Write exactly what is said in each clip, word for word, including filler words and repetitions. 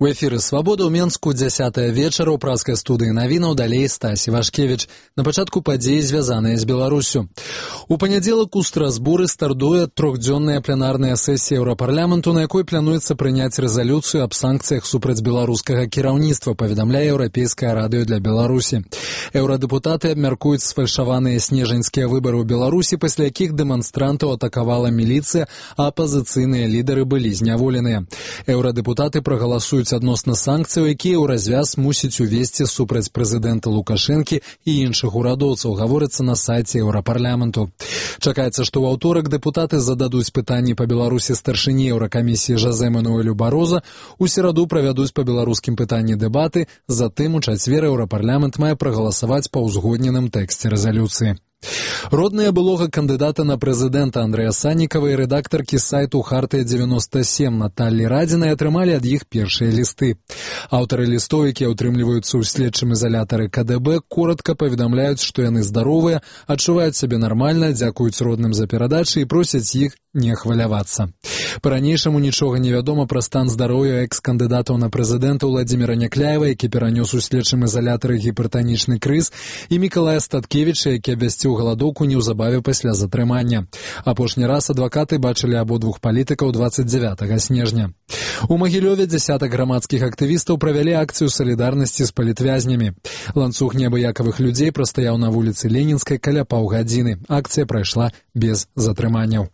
У эфіры «Свабода» ў Менску дзясятая вечара ў праскай студыі навінаў, далей Стасі Вашкевіч. На пачатку падзеі, звязаныя з Беларусю. У панядзелак у Страсбуры стартуе трохдзённая пленарная сесія Еўрапарламенту, на якой плануецца прыняць рэзалюцыю аб санкцыях супраць беларускага кіраўніцтва, паведамляе Еўрапейскае радыё для Беларусі. Еўрадэпутаты абмяркуюць сфальшаваныя снежаньскія выбары ў Беларусі, пасля якіх дэманстрантаў атакавала міліцыя, а апазіцыйныя лідары былі зняволеныя. Еўрадэпутаты прагаласуюць адносна санкцыяў, якія ў развяз мусіць увесці супраць прэзідэнта Лукашэнкі і іншых урадоўцаў, гаворыцца на сайце Еўрапарламенту. Чакаецца, што ў аўторак дэпутаты зададуць пытанні па Беларусі старшыні Еўракамісіі Жозе Мануэлю Бароза, у сераду правядуць па беларускім пытанні дэбаты, затым у чацвер Еўрапарламент мае прагаласаваць па ўзгодненым тэксце рэзалюцыі. Родная былога кандыдата на прэзідэнта Андрэя Саннікава і рэдактаркі сайту «Хартыя дзевяноста сем» Наталлі Радзінай атрымалі ад іх першыя лісты. Аўтары лістоў, якія ўтрымліваюцца ў следчым изолятары ка дэ бэ, коротка паведамляюць, што яны здаровыя, адчуваюць сябе нармальна, дзякуюць родным за перадачы і просяць іх не хвалявацца. Па-ранейшаму нічога не вядома пра стан здароўя экс-кандыдатаў на прэзідэнта Владзіміра Някляева, які перанёс у следчым изолятары гіпертанічны крыз, і Мікалая Статкевіча, які абвясціў галадоўку неўзабаве пасля затрымання. Апошні раз адвакаты бачылі абодвух палітыкаў дваццаць дзявятага снежня. У Магілёве дзясятак грамадскіх актывістаў правялі акцыю салідарнасці з палітвязнямі. Ланцуг неабыякавых людзей прастаяў на вуліцы Ленінскай каля паўгадзіны. Акцыя прайшла без затрыманняў.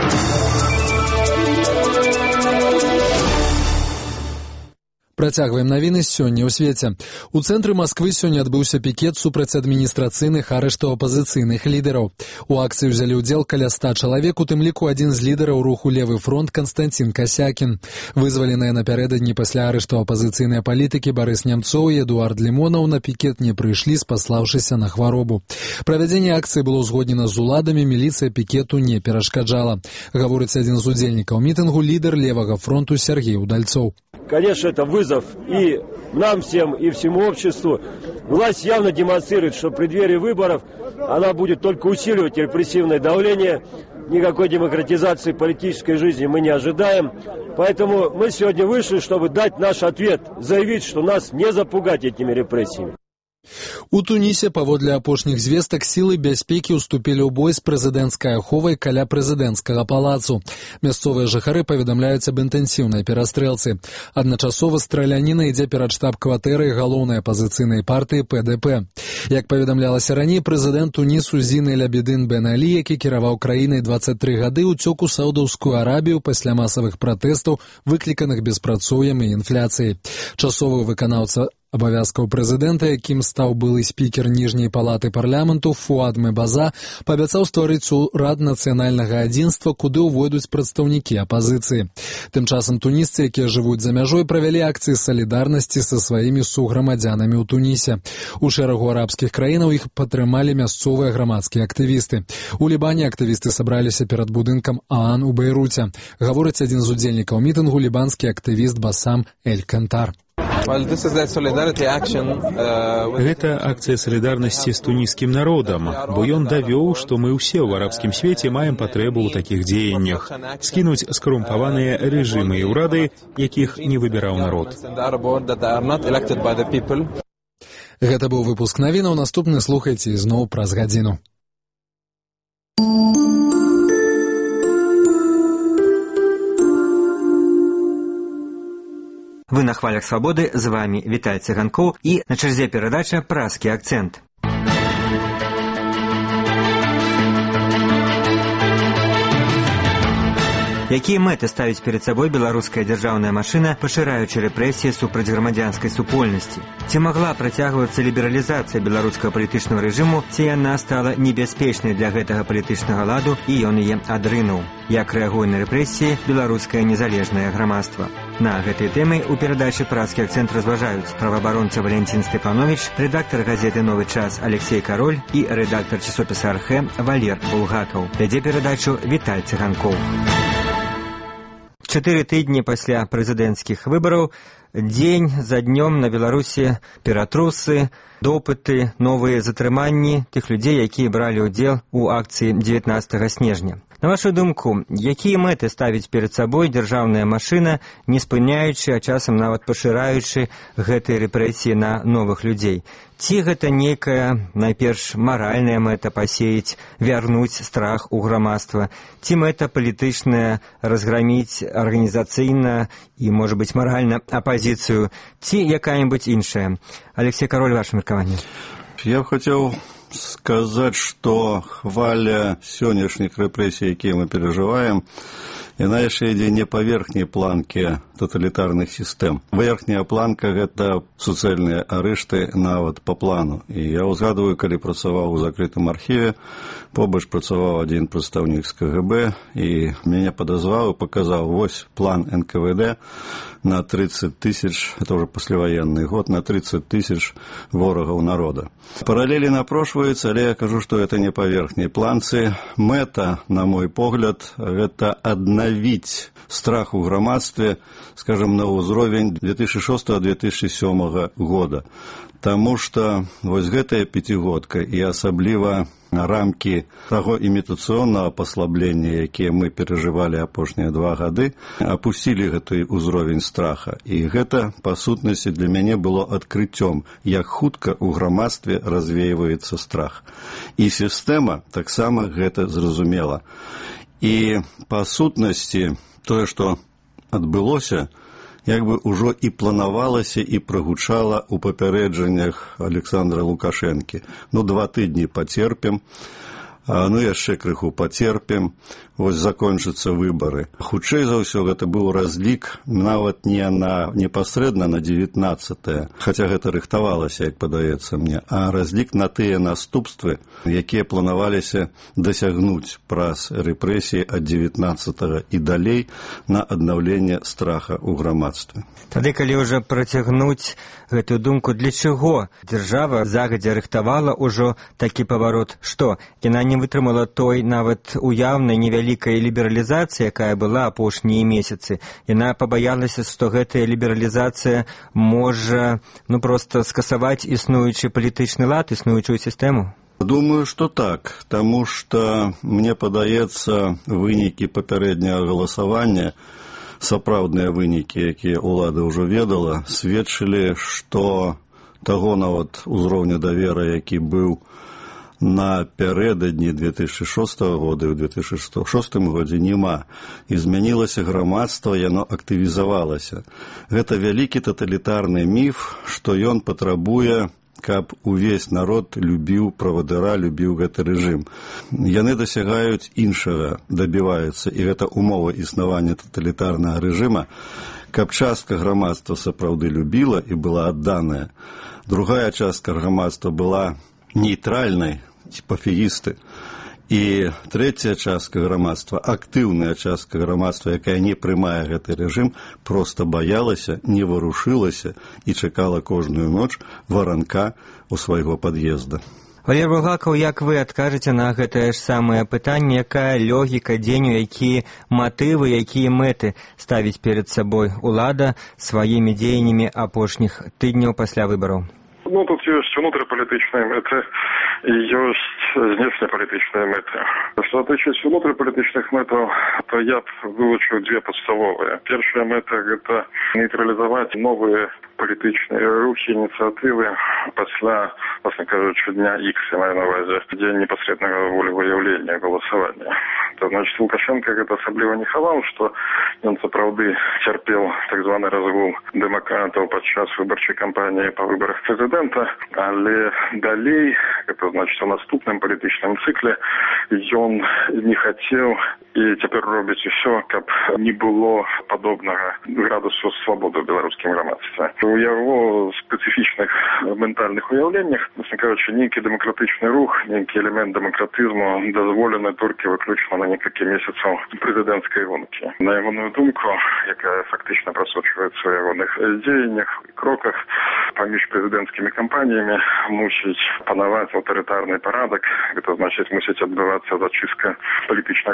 Працягваем навіны сёння ў свеце. У цэнтры Масквы сёння адбыўся пікет супраць адміністрацыйных арыштаў апазіцыйных лідараў. У акцыі ўзялі ўдзел каля ста чалавек, у тым ліку адзін з лідараў руху «Левы фронт» Канстанцін Касякін. Вызваленыя напярэдадні пасля арыштаў апазіцыйныя палітыкі Барыс Нямцоў і Эдуард Лімонаў на пікет не прыйшлі, спаслаўшыся на хваробу. Правядзенне акцыі было ўзгоднена з уладамі, міліцыя пікету не перашкаджала. Гаворыць адзін з удзельнікаў мітынгу, лідар Левага фронту Сергей Удальцоў. Конечно, это вызов и нам всем, и всему обществу. Власть явно демонстрирует, что в преддверии выборов она будет только усиливать репрессивное давление. Никакой демократизации политической жизни мы не ожидаем. Поэтому мы сегодня вышли, чтобы дать наш ответ, заявить, что нас не запугать этими репрессиями. У Тунісе, паводле апошніх звестак, сілы бяспекі ўступілі ў бой з прэзідэнцкай аховай каля прэзідэнцкага палацу. Мясцовыя жыхары паведамляюць аб інтэнсіўнай перастрэлцы. Адначасова страляніна ідзе перад штаб-кватэрай галоўнай апазіцыйнай партыі пэ дэ пэ. Як паведамлялася раней, прэзідэнт Тунісу Зін эль-Абідын Бен Алі, які кіраваў краінай дваццаць тры гады, уцёк у Саудаўскую Арабію пасля масавых пратэстаў, выкліканых беспрацоўем і інфляцыяй. Часовы выканаўца абавязкаў прэзідэнта, якім стаў былы спікер ніжняй палаты парламенту Фуад Мебаза, паабяцаў стварыць урад нацыянальнага адзінства, куды ўвойдуць прадстаўнікі апазіцыі. Тым часам тунісцы, якія жывуць за мяжой, правялі акцыі салідарнасці са сваімі суграмадзянамі ў Тунісе. У шэрагу арабскіх краінаў іх падтрымалі мясцовыя грамадскія актывісты. У Лібане актывісты сабраліся перад будынкам ААН у Бейруце. Гаворыць адзін з удзельнікаў мітынгу, лібанскі актывіст Басам Эль-Кантар. Гэта акцыя салідарнасці з туніскім народам, бо ён давёў, што мы ўсе ў арабскім свеце маем патрэбу ў такіх дзеяннях. Скінуць скарумпаваныя рэжымы і ўрады, якіх не выбіраў народ. Гэта быў выпуск навінаў, наступны слухайце зноў праз гадзіну. Вы на хвалях свабоды, з вами Віталь Цыганкоў і на чарзе перадача «Празкі акцэнт». Якія мэты ставіць перад сабой беларуская дзяржаўная машына, пашыраючы рэпрэсіі супраць грамадзянскай супольнасці? Ці магла працягвацца лібералізацыя беларускага палітычнага рэжыму, ці яна стала небяспечнай для гэтага палітычнага ладу і ён яе адрынуў? Як рэагуе на рэпрэсіі беларускае незалежнае грамадства? На гэтай тэмы ў перадачы «Празкі акцэнт» разважаюць праваабаронца Валентин Степанович, рэдактар газеты «Новы час» Алексей Кароль і рэдактар часопіса «Архэ» Валер Булгакаў. Вядзе перадачу Віталь Цыганкоў. Чатыры тыдні пасля прэзідэнцкіх выбараў, дзень за днём на Беларусі ператрусы, допыты, новыя затрыманні тых людзей, якія бралі ўдзел у акцыі дзевятнаццатага снежня. На вашу думку, якія мэты ставіць перад сабой дзяржаўная машына, не спыняючы, а часам нават пашыраючы гэтыя рэпрэсіі на новых людзей? Ці гэта нейкая, найперш, маральная мэта пасеяць, вярнуць страх у грамадства? Ці мэта палітычная разграміць арганізацыйна і, можа быць, маральна апазіцыю? Ці якая-нибудь іншая? Алексей Король, ваше меркаванне. Я б хацеў сказаць, што хваля сённяшніх рэпрэсій, якія мы перажываем, яна яшчэ ідзе не па верхняй планке таталітарных сістэм. Верхняя планка – гэта суцэльныя арышты нават па плану. І я ўзгадваю, калі працаваў у закрытым архіве, побач працаваў адзін прадстаўнік з ка гэ бэ, і мяне падазваў і паказаў, вось план эн ка вэ дэ на тридцать тысяч, это уже послевоенный год, на тридцать тысяч ворогов народа. Параллели напрошваюцца, але я кажу, што это не па верхняй планцы. Мэта, на мой погляд, гэта аднавіць страх у грамадстве, скажем, на ўзровень две тысячи шостого — две тысячи седьмого года. Таму што вось гэтая пяцігодка і асабліва рамкі таго імітацыйнага паслаблення, якія мы перажывалі апошнія два гады, апусцілі гэты ўзровень страха. І гэта, па сутнасці, для мяне было адкрыццём, як хутка ў грамадстве развеиваецца страх. І сістэма таксама гэта зразумела. І па сутнасці тое, што адбылося, як бы ўжо і планавалася і прагучала ў папярэджаннях Александра Лукашэнкі. Ну, два тыдні пацерпім, ну, яшчэ крыху пацерпім, вось закончацца выбары. Хутчэй за ўсё, гэта быў разлік нават не на непасрэдна на дзевятнаццатае, хаця гэта рыхтавалася, як падаецца мне, а разлік на тыя наступствы, якія планаваліся дасягнуць праз рэпрэсіі ад дзевятнаццатага і далей на аднаўленне страха ў грамадстве. Тады, калі ўжо працягнуць гэтую думку, для чаго дзяржава загадзя рыхтавала ўжо такі паварот? Што, яна не вытрымала той нават уяўнай невялікай лібералізацыі, якая была апошнія месяцы. Яна пабаялася, што гэтая лібералізацыя можа, ну, проста скасаваць існуючы палітычны лад, існуючую сістэму? Думаю, што так, таму што, мне падаецца, вынікі папярэдняга галасавання, сапраўдныя вынікі, якія ўлада ўжо ведала, сведчылі, што таго нават узроўня давера, які быў напярэдадні две тысячи шостого года і ў две тысячи шостым годзе, няма. І змянілася грамадства, яно актывізавалася. Гэта вялікі таталітарны міф, што ён патрабуе, каб увесь народ любіў правадыра, любіў гэты рэжым. Яны дасягаюць іншага, дабіваюцца, і гэта умова існавання таталітарнага рэжыма, каб частка грамадства сапраўды любіла і была адданая. Другая частка грамадства была нейтральнай, пафеісты. І трэцяя частка грамадства, актыўная частка грамадства, якая не прымае гэты рэжым, проста баялася, не варушылася і чакала кожную ноч варанка у свайго пад'езда. Валерий Булгаков, як вы адкажаце на гэтае ж самае пытанне, якая логіка дзеню, якія матывы, якія мэты ставіць перад сабой улада сваімі дзеяннямі апошніх тыдняў пасля выбараў? Ну, тут есть внутрипалітичные меты и есть внешнеполитичные меты. Что отличается внутрипалітичных метов, то я вылучил две подставовые. Первая мета – это нейтрализовать новые політичные рухи, инициативы после, власне кажучи, дня Х, я маю на увазі, день непосредственного волевыявления, голосования. То, значит, Лукашенко это особливо не ховал, что он, сапраўды, терпел так званый разгул демократов подчас выборчей кампании по выборах президента, але далей, это значит, в наступном политическом цикле, он не хотел и теперь робить все, как не было подобного градусу свободы в белорусском громадстве. У его специфичных ментальных уявлениях, власне кажучи, некий демократичный рух, некий элемент демократизму дозволений тільки виключно на некілька місяців президентської гонки. На його думку, яка фактично просочується в його діяннях і кроках, поміж президентськими кампаніями мусить панувати авторитарний порядок, це значить мусить відбуватися зачистка політичного поля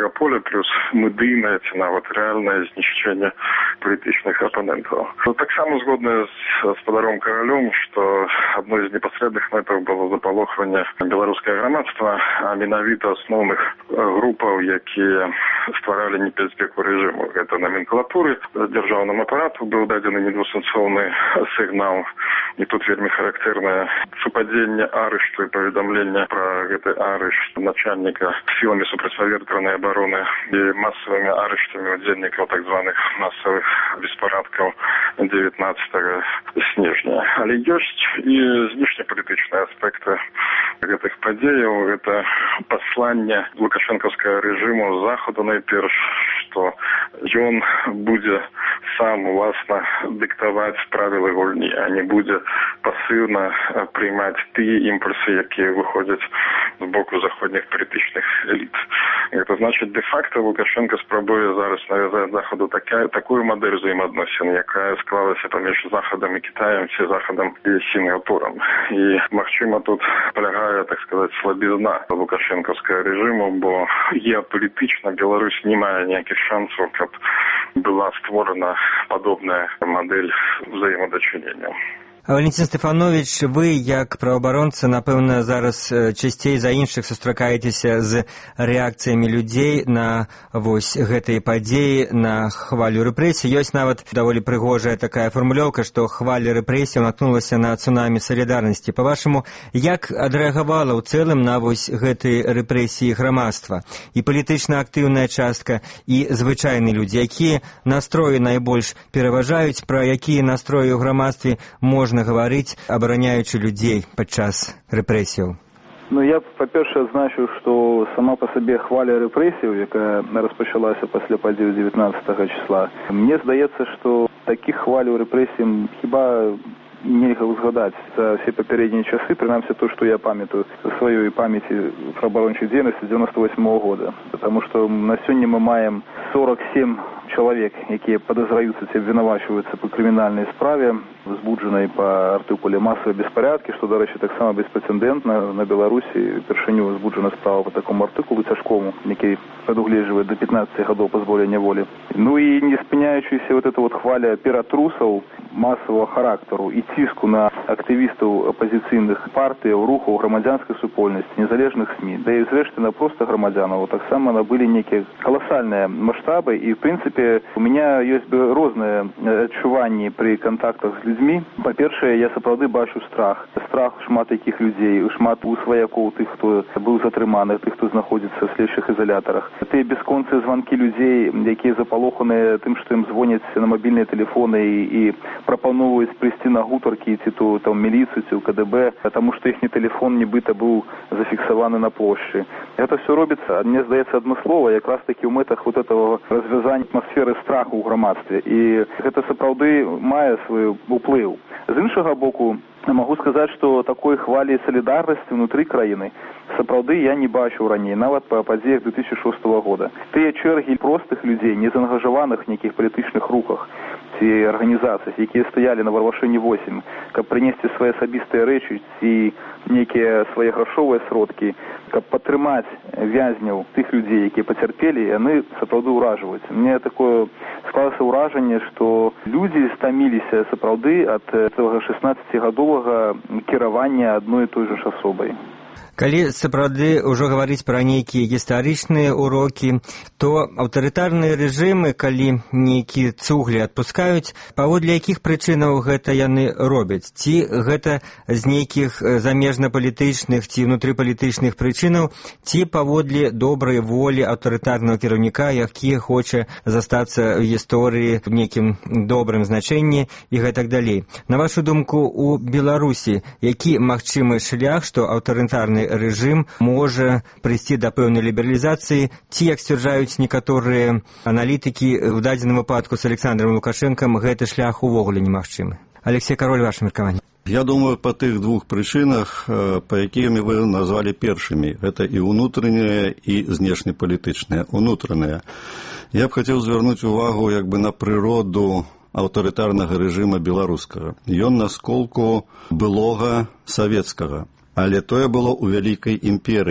плюс медыйнае ці нават рэальнае знішчэнне палітычных апанентаў. Таксама згодна з спадаром Каралём, што адной з непасрэдных мэтаў было запалохванне беларускае грамадства, а менавіта асноўных групаў, якія стваралі небяспеку рэжыму. Гэта номенклатуры дзяржаўнаму апарату быў дадзены недвусэнсоўны сігнал. І тут вельмі характэрнае супадзенне арышту і паведамлення пра гэты арышт начальніка сіламі супрацьпаветранай абароны і масавымі арыштамі удзельнікаў так званых масавых беспарадкаў дзевятнаццатага снежня. Але ёсць і знешнепалітычныя аспекты гэтых падзеяў. Гэта пасланне лукашэнкаўскага рэжыму з захаду найперш, што ён будзе сам уласна дыктаваць правілы гульні, а не будзе пасыўна приймаць тыя імпульсы, якія выходзяць з боку заходніх палітычных эліт. Гэта значыць, дэ-факта Лукашенко спрабуе зараз навязаць захаду такая, такую мадэль взаемаадносін, якая склалася паміж захадам і Кітаем ці захадам і Сінгапурам. І, магчыма, тут палягае, так сказаць, слабізна лукашэнкаўскага рэжыму, бо геапалітычна Беларусь не мае ніякіх шансаў, каб была створана падобная мадэль взаемадачынення. Валентин Стефанович, вы, як праваабаронца, напэўна, зараз часцей за іншых сустракаецеся з рэакцыямі людзей на вось гэтыя падзеі, на хвалю рэпрэсій. Ёсць нават даволі прыгожая такая фармулёўка, што хваля рэпрэсій наткнулася на цунамі салідарнасці. Па-вашаму, як адрэагавала ў цэлым на вось гэтыя рэпрэсіі грамадства? І палітычна актыўная частка, і звычайныя людзі. Якія настроі найбольш пераважаюць, пра якія настроі ў грамадстве можна говорить, абараняючы людзей падчас рэпрэсіяў? Ну, я, па-першае, адзначу, што сама па сабе хваля рэпрэсіяў, якая распачалася пасля падзею дзевятнаццатага числа, мне здаецца, што такіх хваляў рэпрэсіям хіба нельга узгадаць за все папярэднія часы, прынамсі то, што я памятаю са сваёй памяці праваабарончай дзейнасці дзевяносто восьмого года. Потому што на сёння мы маем сорок семь чалавек, якія падазраюцца ці абвінавачваюцца па крымінальнай справе, узбуджанай па артыкуле масавыя беспарядкі, што, дарэчы, таксама беспрэцэдэнтна на Беларусі. Першыню узбуджана справа па такому артыкулу цяжкому, які прадугледжвае да пятнаццаці гадоў пазбаўлення волі. Ну і не спыняючыся вот эта вот хваля ператрусаў масавага характару і ціску на актывістаў апазіцыйных партыяў, рухаў, грамадзянскай супольнасці, незалежных СМІ, да і зрэшты на проста грамадзянаў, таксама набылі нейкія каласальныя маштабы. І, в прынцыпе, у меня ёсць розныя адчуванні пры кантактах з людзьмі. Па-першае, я сапраўды бачу страх. Страх шмат якіх людзей, шмат у сваякоў тых, хто быў затрыманы, тых, хто знаходзіцца ў следчых ізалятарах. Тыя бясконцыя званкі людзей, якія запалоханыя тым, што ім звоняць на мабільныя тэлефоны і, і прапаноўваюць прыйсці на гутаркі ці то там міліцыю ці ў ка дэ бэ, таму што іхні тэлефон нібыта быў зафіксаваны на плошчы. Гэта все робіцца, мне здаецца, адмыслова, якраз такі ў мэтах вот этого развязання атмасферы страху ў грамадстве. І гэта сапраўды мае свой уплыў. З іншага боку, могу сказаць, што такой хвалі салідарнасці ўнутры краіны сапраўды я не бачыў раней, нават па падзеях две тысячи шостого года. Тыя чэргі простых людзей, не заангажаваных в нейкіх палітычных рухах ці арганізацыях, якія стаялі на Варвашыне восемь, каб прынесці свае асабістыя рэчы ці нейкія свае грашовыя сродкі, каб падтрымаць вязняў тых людзей, якія пацярпелі, яны сапраўды ўражваюць. Мне такое склалася ўражанне, што людзі стаміліся сапраўды ад цэлага шаснаццацігадовага кіравання адной і той жа асобай. Калі сапраўды ўжо гаварыць пра нейкія гістарычныя урокі, то аўтарытарныя рэжымы, калі нейкія цуглі адпускаюць, паводле якіх прычынаў гэта яны робяць? Ці гэта з нейкіх замежна-палітычных ці ўнутрыпалітычных прычынаў, ці паводле добрай волі аўтарытарнага кіраўніка, які хоча застацца ў гісторыі в нейкім добрым значэнні і гэтак далей. На вашу думку, у Беларусі які магчымы шлях, што аўтарытарны рэжым можа прыйсці да пэўнай лібералізацыі, ці, як сцвярджаюць некаторыя аналітыкі, в дадзеным выпадку з Александром Лукашэнкам гэты шлях увогуле немагчымы? Алексей Кароль, ваше меркаванне. Я думаю, по тых двух причинах, по якімі вы назвали першымі. Это і ўнутраныя, і знешнепалітычныя. Унутраныя. Я б хацеў звярнуць увагу як бы на прыроду аўтарытарнага рэжыма беларускага. Ён на сколку былога савецкага. Але тое было ў вялікай імперыі.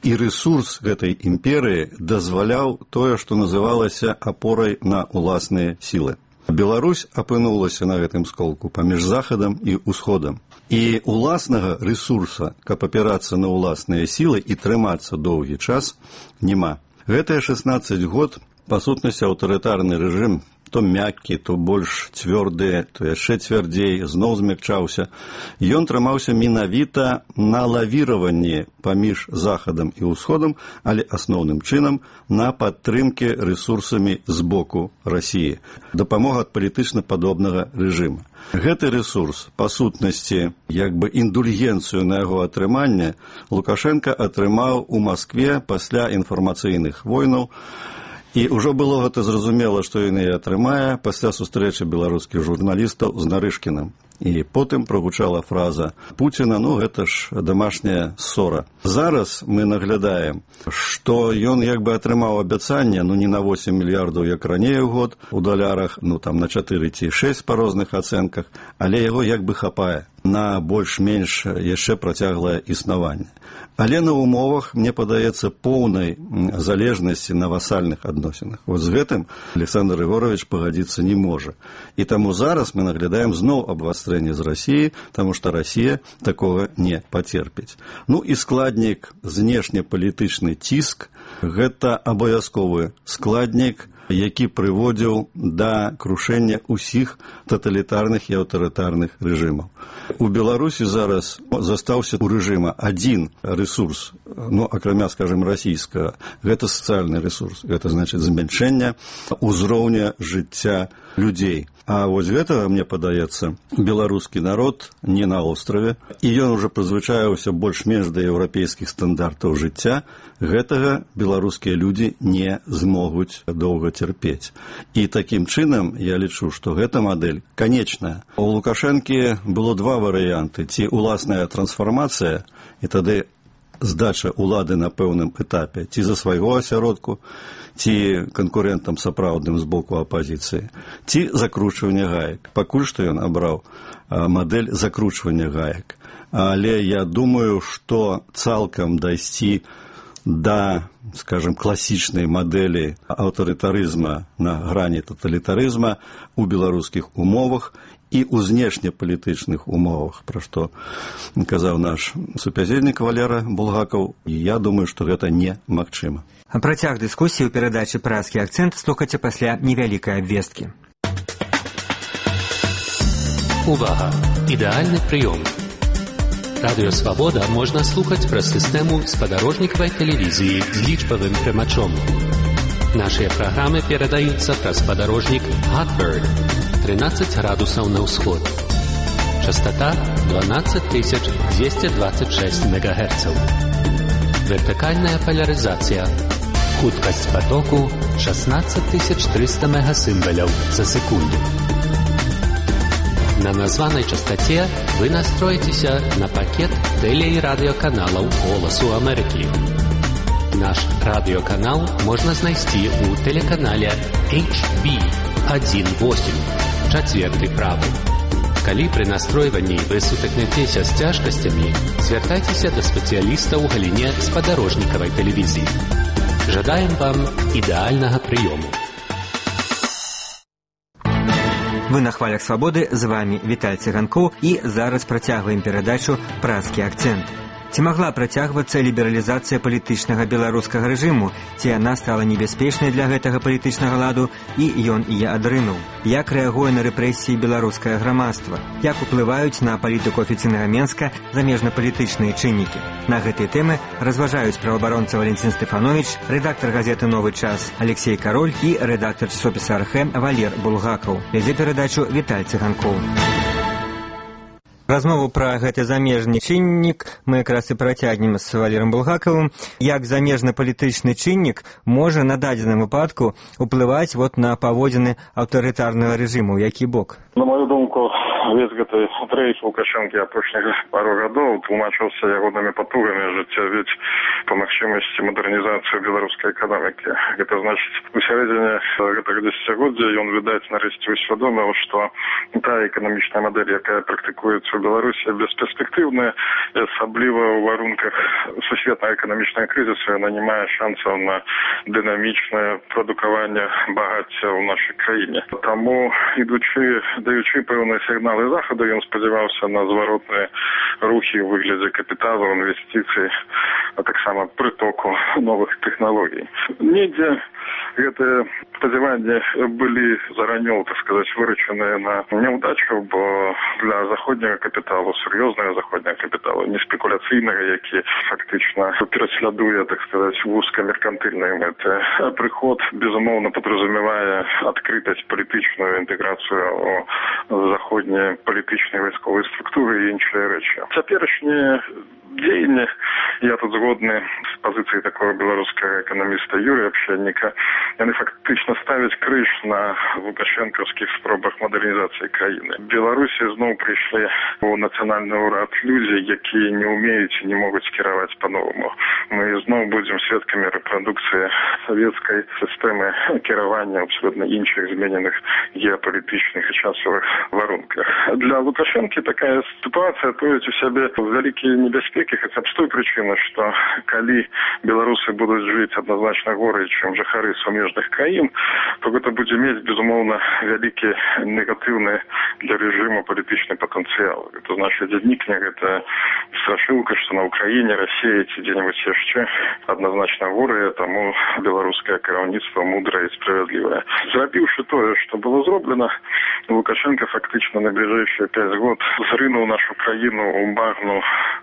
І рэсурс гэтай імперыі дазваляў тое, што называлася апорай на ўласныя сілы. Беларусь апынулася на гэтым сколку паміж захадам і ўсходам. І уласнага рэсурса, каб апірацца на ўласныя сілы і трымацца доўгі час, няма. Гэтыя шэснаццаць год, па сутнасці, аўтарытарны рэжым, то мяккі, то больш цвёрды, то яшчэ цвярдзей, зноў змякчаўся. Ён трымаўся менавіта на лавіраванні паміж захадам і ўсходам, але асноўным чынам на падтрымке рэсурсамі з боку Расіі. Дапамога ад палітычна падобнага рэжыма. Гэты рэсурс, па сутнасці, як бы індульгенцыю на яго атрыманне, Лукашенка атрымаў у Маскве пасля інфармацыйных войнаў. І ўжо было гэта зразумела, што ён і атрымае пасля сустрэчы беларускіх журналістаў з Нарышкіным. І потым прагучала фраза Пуціна, ну гэта ж дамашняя ссора. Зараз мы наглядаем, што ён як бы атрымаў абяцанне, ну не на восем мільярдаў, як раней у год, у далярах, ну там на чатыры ці шэсць па розных ацэнках, але яго як бы хапае на больш-менш яшчэ працяглае існаванне. Але на умовах, мне падаецца, поўнай залежнасці на васальных адносінах. Вот з гэтым Александр Егорович пагадзіцца не можа. І таму зараз мы наглядаем зноў абвастрэнне з Расіі, таму што Расія такога не пацерпіць. Ну і складнік знешнепалітычны ціск – гэта абавязковы складнік, які прыводзіў да крушэння ўсіх таталітарных і аўтарытарных рэжымаў. У Беларусі зараз застаўся у рэжыма адзін рэсурс, ну, акрамя, скажем, расійскага, гэта сацыяльны рэсурс, гэта значыць змяншэнне ўзроўня жыцця людзей. А вось гэтага, мне падаецца, беларускі народ не на острове, і ён ужо прызвычаіўся больш-менш да еўрапейскіх стандартаў жыцця, гэтага беларускія людзі не змогуць доўга цярпець. І такім чынам я лічу, што гэта мадэль канечная. У Лукашэнкі было два варыянты: ці уласная трансфармацыя, і тады здача улады на пэўным этапе, ці за свайго асяродку, ці канкурэнтам сапраўдным з боку апазіцыі, ці закручванне гаек. Пакуль што ён абраў мадэль закручвання гаек. Але я думаю, што цалкам дайсці да, скажем, класічнай мадэлі аўтарытарызма на грані таталітарызма у беларускіх умовах і ў знешнепалітычных умовах, пра што казаў наш супязельнік Валера Булгакаў, і я думаю, што гэта немагчыма. Працяг дыскусіі ў перадачы «Празкі акцэнт» слухайце пасля невялікай абвесткі. Увага! Ідэальны прыём. Радыё «Свабода» можна слухаць праз сістэму спадарожнікавай тэлевізіі з лічбавым прымачом. Нашыя праграмы перадаюцца праз спадарожнік «Hotbird» тринадцать градусаў на ўсход. Частота дванадцать тысяч двести двадцать шесть мегагерцаў. Вертыкальная поляризация. Хуткасць потоку шестнадцать тысяч триста мегасимволяў за секунду. На названной частоте вы настроитеся на пакет теле- и радиоканалаў «Голосу Америки». Наш радиоканал можно знайсці у телеканале эйч би один восемь, четвертый правый. Калі пры настройванні вы сутыкнецеся з цяжкасцямі, звяртайцеся да спецыяліста ў галіне спадарожнікавай тэлевізіі. Жадаем вам ідэальнага прыёму. Вы на хвалях свабоды, з вами Віталь Цыганкоў, і зараз працягваем перадачу «Празкі акцэнт». Ці магла працягвацца лібералізацыя палітычнага беларускага рэжыму, ці яна стала небяспечнай для гэтага палітычнага ладу, і ён яе адрынуў? Як рэагуе на рэпрэсіі беларускае грамадства? Як уплываюць на палітыку афіцыйнага Менска замежнапалітычныя чыннікі? На гэтыя тэмы разважаюць праваабаронца Валентин Стефанович, рэдактар газеты «Новы час» Алексей Кароль і рэдактар часопіса «Архэ» Валер Булгакаў. Вядзе перадачу Віталь Цыганкоў. Размову пра гэты замежны чыннік мы якраз і працягнем з Валером Булгакавым. Як замежны палітычны чыннік можа на дадзеным выпадку ўплываць вот на паводзіны аўтарытарнага рэжыму, ў які бок? На мою думку, весь гэты дрейф Лукашэнкі апошніх пару гадоў тлумачыўся ягонымі патугамі ажыццявіць па магчымасці мадэрнізацыю беларускай эканомікі. Гэта значыць, у сярэдзіне гэтага дзесяцігоддзя ён, відаць, нарэшце усвядоміў, што тая эканамічная мадэль, якая практыкуецца ў Беларусі, бесперспектыўная, і асабліва ў варунках сусветнага эканамічнага крызісу яна не мае шансаў на дынамічнае прадукаванне багацця ў нашай краіне. Таму, ідучы, даючы пэўныя сігналы захаду, ён спадзяваўся на зваротныя рухі ў выглядзе капіталу, інвестыцый, а таксама прытоку новых тэхналогій. Недзе гэтыя спадзяванні былі заранёў, так сказаць, выручаныя на няўдачу, бо для заходняга капіталу, сур'ёзнага заходняга капіталу, не спекуляцыйнага, які фактычна пераслядуе, так сказаць, вузкамеркантыльныя мэты. Прыход, безумоўна, падразумявае адкрытасць палітычную інтэграцыю ў заходнія палітычныя вайсковыя структуры і іншыя рэчы. Цяперашнія дзеянні, я тут згодны з пазіцыяй такого беларускага эканаміста Юрія Пшенніка, яны фактычна ставяць крыж на лукашэнкаўскіх спробах мадэрнізацыі краіны. Беларусі зноў прыйшлі у нацыянальны ўрад людзі, якія не ўмеюць і не могуць кіраваць па-новаму. Мы зноў будзем сведкамі рэпрадукцыі савецкай сістэмы кіравання абсолютна іншых змененых геапалітычных і часовых варунках. Для Лукашэнкі такая сітуацыя тоіць у сябе вялікія небяспекі, хаця б з той прычыны, што калі беларусы будуць жыць адназначна горай, чым жыхары сумежных краін, то гэта будзе мець, безумоўна, вялікі негатыўны для рэжыму палітычны патэнцыял. Это значыць, знікне гэта страшылка, што на Украіне, Расіі ці дзе-небудзь яшчэ адназначна горае, таму беларускае кіраўніцтва мудрае і справядлівае. Зрабіўшы тое, што было зроблена, Лукашенко фактычна на бліжэйшыя пяць год зрынуў нашу краіну ў багну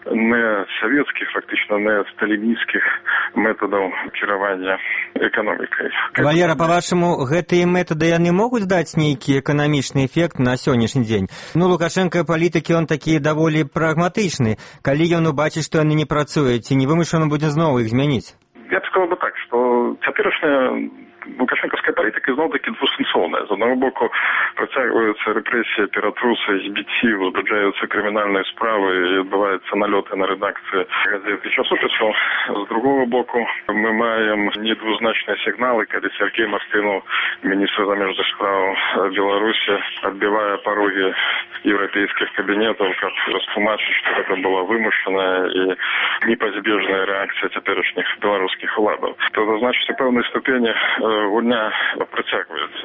не савецкіх, фактычна не сталінісцкіх метадаў кіравання эканомікай. Валера, па-вашаму, гэтыя метады яны могуць даць нейкі эканамічны эфект на сённяшні дзень? Ну, Лукашенко палітыкі, он такі даволі прагматычны. Калі ён убачыць, што яны не працуюць, ці не вымушана будзе зноў іх змяніць? Я б сказал бы так, што цяперашняя лукашэнкаўская палітыка зноў-такі двусэнсоўная. З аднаго боку, працягваюцца рэпрэсіі, ператрусы, збіцці, узбуджаюцца крымінальныя справы і адбываюцца налёты на рэдакцыі газет і часопісаў. З другого боку, мы маем недвузначныя сігналы, калі Сергей Мартынов, міністр замежных справ Беларусі, адбівае парогі еўрапейскіх кабінетаў, каб растлумачыць, што гэта была вымушаная і непазбежная рэакцыя цяперашніх беларускіх уладаў. То значыць, у пэўнай ступені гульня працягваецца.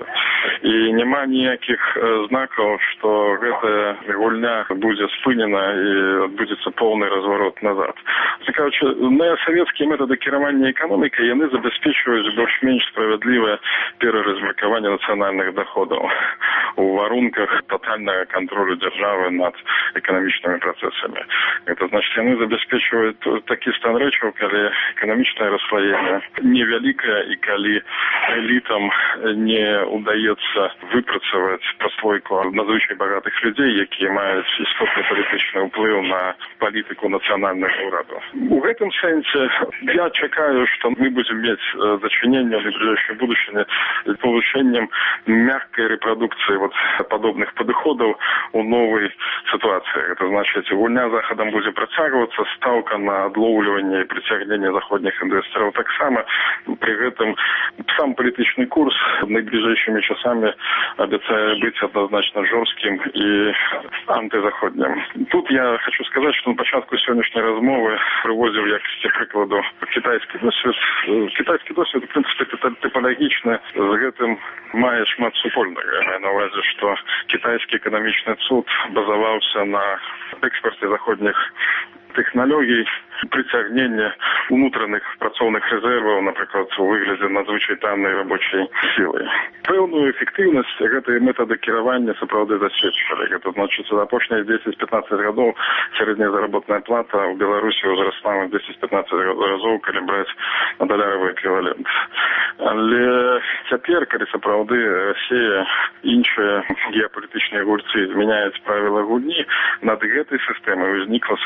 І няма ніякіх знакаў, што гэтая гульня будзе спынена і адбудзецца поўны разворот назад. Цікаўчы, неасавецкія метады кіравання эканомікай, яны забяспечваюць больш-менш справядлівае пераразмеркаванне нацыянальных доходаў у варунках тотальнага контролю дзяржавы над эканамічнымі працэсамі. Гэта значыць, яны забяспечваюць такі стан рэчаў, калі эканамічнае расслаенне невялікае і калі элітам не удаецца выпрацаваць праслойку надзвычай багатых людзей, якія маюць істотны палітычны ўплыў на палітыку нацыянальнага ўраду. У гэтым сэнсе я чакаю, што мы будзем мець зачыненне ў бліжэйшай будучыні з павышэннем мяккай рэпрадукцыі вот падобных падыходаў у новай сітуацыі. Гэта значыць, гульня захадам будзе працягвацца, стаўка на адлоўліванне і прыцягненне заходніх інвестараў таксама. Пры гэтым сам палітычны курс найбліжэйшымі часамі абяцае быць адназначна жорсткім і антызаходнім. Тут я хочу сказаць, што на пачатку сённяшняй размовы прыводзіў в якасці прыкладу кітайскі досвед. Кітайскі досвед, у прынцыпе, тыпалагічны, з гэтым мае шмат супольнага. Маю на ўвазе, што кітайскі эканамічны цуд базаваўся на экспорце заходніх тэхналогій, прыцягнення унутраных працоўных рэзерваў, напрыклад, у выглядзе надзвычай таннай рабочай сілы. Пэўную эфектыўнасць гэтыя метады кіравання сапраўды засведчылі. Гэта значыць, за апошнія дзесяць-пятнаццаць гадоў сярэдняя заработная плата ў Беларусі ўзрасла на дзесяць-пятнаццаць разоў, калі браць на даляровы эквівалент. Але цяпер, калі сапраўды Расія і іншыя геапалітычныя гульцы змяняюць правіла гульні, над гэтай сістэмай узнікла сур'ёзная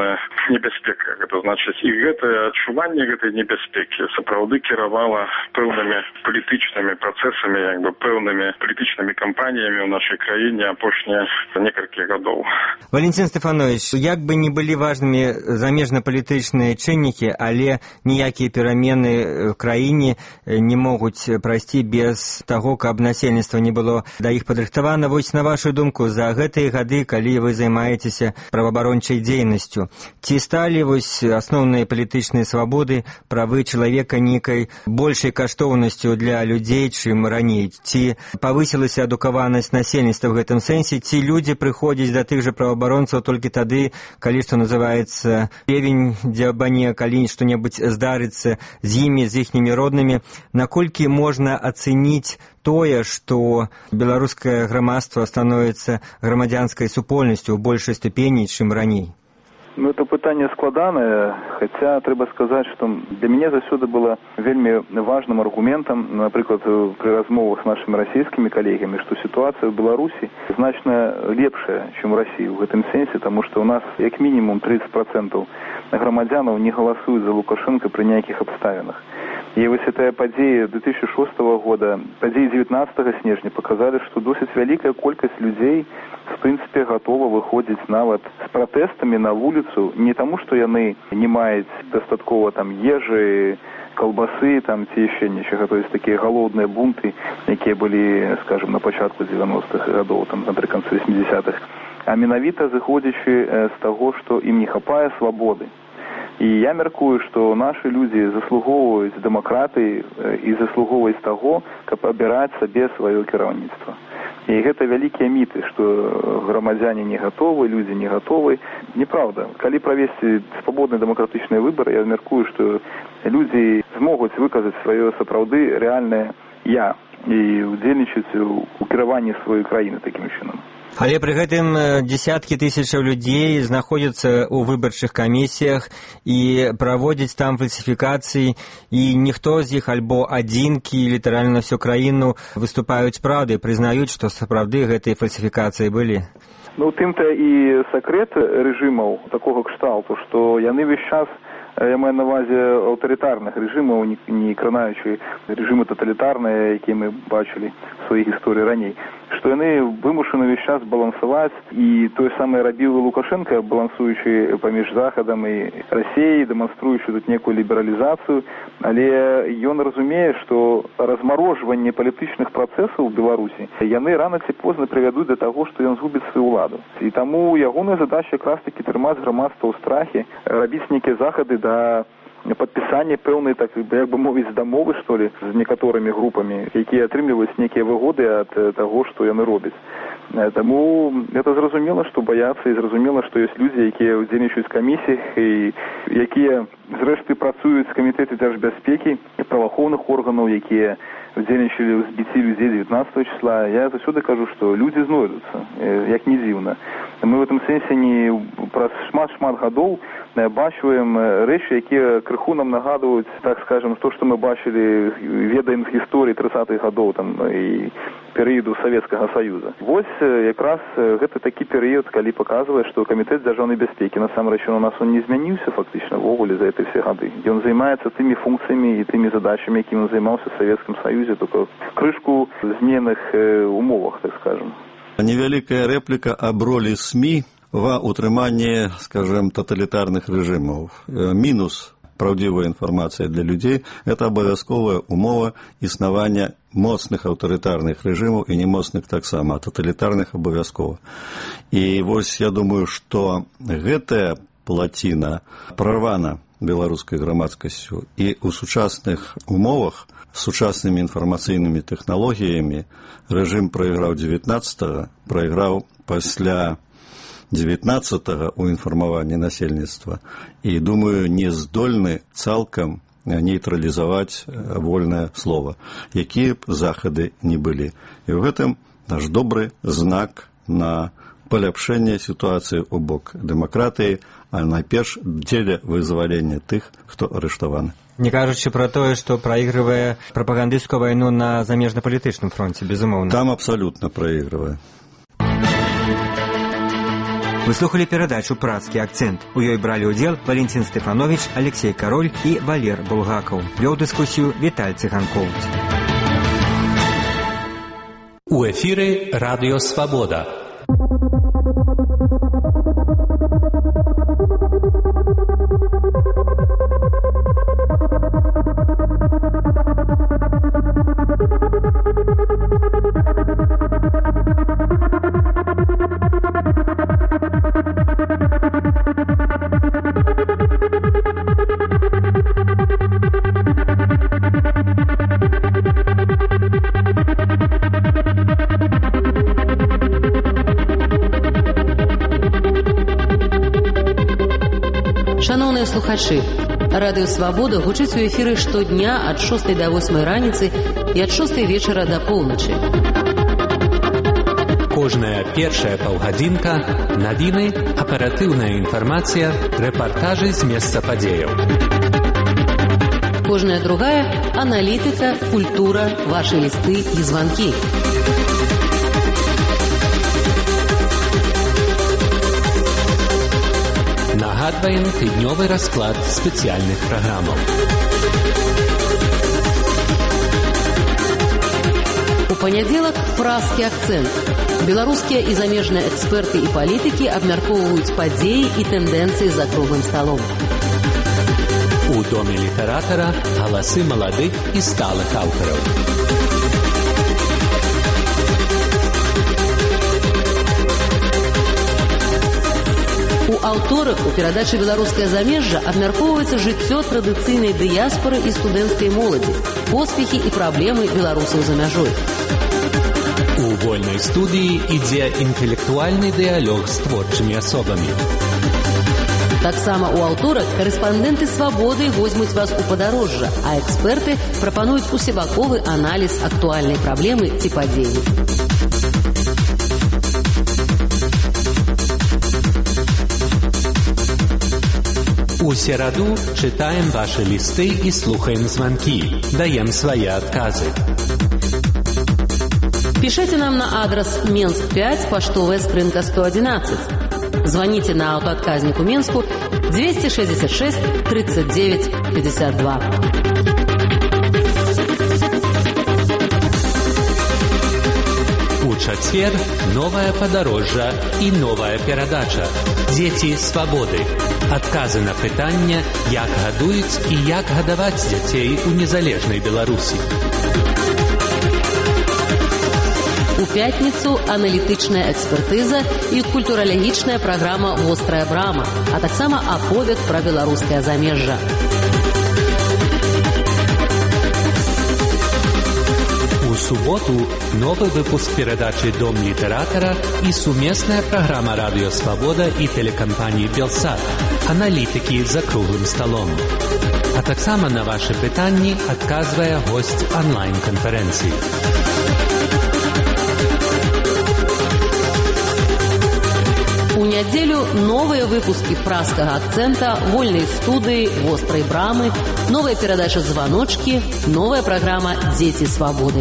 пэўная небяспека. Гэта значыць, і гэтае адчуванне гэтай небяспекі сапраўды кіравала пэўнымі палітычнымі працэсамі, як бы пэўнымі палітычнымі кампаніямі ў нашай краіне апошнія некалькі гадоў. Валентин Стефанович, як бы не былі важнымі замежнапалітычныя чыннікі, але ніякія перамены в краіне не могуць прайсці без таго, каб насельніцтва не было да іх падрыхтавана. Вось на вашу думку, за гэтыя гады, калі вы займаецеся праваабарончай дзейнасцю, ці сталі вось асноўныя палітычныя свабоды, правы чалавека нейкай большай каштоўнасцю для людзей, чым раней? Ці павысілася адукаванасць насельніцтва в гэтым сэнсе? Ці людзі прыходзяць да тых жа праваабаронцаў толькі тады, калі, што называецца, певень дзябане, калі што-небудзь здарыцца з імі, з іхнімі роднымі? Наколькі можна ацэніць тое, што беларускае грамадства становіцца грамадзянскай супольнасцю ў большай ступені, чым раней? Ну, это пытанне складанае, хаця трэба сказаць, што для мяне заўсёды было вельмі важным аргументам, напрыклад, пры размовах з нашымі расійскімі калегамі, што сітуацыя ў Беларусі значна лепшая, чым у Расіі ў гэтым сэнсе, таму што ў нас як мінімум тридцать процентов грамадзянаў не галасуюць за Лукашенка пры нейкіх абставінах. І вось гэтыя падзеі две тысячи шостого года, падзеі девятнадцатого снежня паказалі, што досыць вялікая колькасць людзей в прынцыпе гатова выходзіць нават з пратэстамі на вуліцу, не таму, што яны не маюць дастаткова там ежы, колбасы там ці яшчэ нечага, то есть такія галодныя бунты, якія былі, скажем, на пачатку девяностых гадоў, там напрыканцы восьмидзесятых, а менавіта зыходзячы з таго, што ім не хапае свабоды. І я мяркую, што нашы людзі заслугоўваюць дэмакратыі і заслугоўваюць таго, каб абіраць сабе сваё кіраўніцтва. І гэта вялікія міты, што грамадзяне не гатовы, людзі не гатовы. Неправда. Калі правесці свабодныя дэмакратычныя выбары, я мяркую, што людзі змогуць выказаць сваё сапраўды рэальнае «я» і удзельнічаць у кіраванні сваёй краіны такім чынам. Але пры гэтым десяткі тысячаў людзей знаходзяцца ў выбарчых камісіях і праводзяць там фальсіфікацыі, і ніхто з іх альбо адзінкі літаральна всю краіну выступаюць праўдай, прызнаюць, што сапраўды гэтыя фальсіфікацыі былі. Ну, тым-то і сакрэт рэжымаў такога кшталту, што яны ўвесь час, я маю на увазе аўтарытарных рэжымаў, не кранаючы рэжымы таталітарныя, якія мы бачылі в сваіх гісторыі раней, што яны вымушаны ўвесь час балансаваць, і тое самае рабіў Лукашенко, балансуючы паміж Захадам і Расіяй, дэманструючы тут некую лібералізацыю, але ён разумее, што размарожванне палітычных працэсаў у Беларусі, яны рана ці позна прывядуць да таго, што ён згубіць сваю ўладу. І таму ягоная задача якраз такі трымаць грамадства ў страхе, рабіць нейкія захады да падпісання пэўнай, так як бы мовіць, дамовы, што ли, з некаторымі групамі, якія атрымліваюць нейкія выгоды ад таго, што яны робяць. Таму гэта зразумела, што баяцца, і зразумела, што ёсць людзі, якія ўдзельнічаюць у камісіях і якія зрэшты працуюць з камітэты дзяржбяспекі і праваахоўных органаў, якія удзельнічалі ў збіцці людзей девятнадцатого числа. Я заўсёды кажу, што людзі знойдуцца, як не дзіўна. Мы в этом сэнсе не праз шмат-шмат гадоў бачуем рэчы, якія крыху нам нагадваюць, так скажем, то, што мы бачылі, ведаем з гісторыі тридцатых гадоў там і перыяду Савецкага Саюза. Вось якраз гэта такі перыяд, калі паказвае, што камітэт дзяржаўнай бяспекі насамрэч у нас он не змяніўся фактычна ввогуле за гэтыя все гады. Ён займаецца тымі функцыямі і тымі задачамі, якімі ён займаўся в Савецкім Саюзе, только крышку зменных умовах, так скажем. Невялікая рэпліка аб ролі СМІ ва утрыманні, скажем, таталітарных рэжымаў. Мінус праўдзівая інфармацыя для людзей – это абавязковая умова існавання моцных аўтарытарных рэжымаў і немоцных таксама, а таталітарных абавязкова. І вось я думаю, што гэтая плаціна прарвана беларускай грамадскасцю, і ў сучасных умовах з сучаснымі інфармацыйнымі тэхналогіямі рэжым прайграў дзевятнаццатага, прайграў пасля дзевятнаццатага ў інфармаванні насельніцтва, і, думаю, не здольны цалкам нейтралізаваць вольнае слова, якія б захады не былі. І ў гэтым наш добры знак на паляпшэнне сітуацыі ў бок дэмакратыі, а найперш дзеля вызвалення тых, хто арыштаваны. Не кажучы пра тое, што праігрывае прапагандысцкую вайну на замежнапалітычным фронце, безумоўна. Там абсалютна праігрывае. Вы слухали перадачу «Працкі акцэнт». У ёй бралі ўдзел Валентин Стефанович, Алексей Король і Валер Булгакаў. Вёў дыскусію Віталь Цыганкоўц. У эфіры Радыё Свабода. Шановныя слухачы, Радыё Свабода гучыць у эфіры штодня ад шостай да восьмай раніцы і ад шостай вечара да поўначы. Кожная першая паўгадзінка, навіны, аператыўная інфармацыя, рэпартажы з месца падзеяў. Кожная другая – аналітыка, культура, вашы лісты і званкі. Нагадваем тыднёвы расклад спецыяльных праграмаў. У панядзелак празкі акцэнт. Беларускія і замежныя эксперты і палітыкі абмяркоўваюць падзеі і тэндэнцыі за круглым сталом. У доме літаратара галасы маладых і сталых аўтараў. У аўторак у перадачы «Беларускае замежжа» абмяркоўваецца жыццё традыцыйнай дыяспоры і студэнцкай моладзі, поспехі і праблемы беларусаў за мяжой. У вольнай студыі ідзе інтэлектуальны дыялог з творчымі асобамі. Таксама ў аўторак карэспандэнты «Свабоды» возьмуць вас у падарожжа, а эксперты прапануюць усебаковы аналіз актуальнай праблемы ці падзеі. У сераду чытаем ваши лісты і слухаем званкі, даем свае адказы. Пишите нам на адрес Менск пять, поштовая скрынка сто одиннадцать. Звоните на автоотказнику Менску двести шестьдесят шесть тридцать девять пятьдесят два. У чацвер новае падарожжа і новая перадача «Дзеці свабоды». Адказы на пытанне, як гадуюць і як гадаваць дзяцей у незалежнай Беларусі. У пятніцу аналітычная экспертыза і культуралагічная праграма «Вострая брама», а таксама аповед пра беларускае замежжа. У суботу новы выпуск перадачы «Дом літаратара» і сумесная праграма «Радыё Свабода» і тэлекампаніі «Белсат». Аналітыкі за круглым сталом. А таксама на вашы пытанні адказвае госць онлайн-канферэнцыі. У нядзелю новыя выпускі празкага акцэнта, вольнай студыі, вострай брамы, новая перадача «Званочкі», новая праграма «Дзеці свабоды».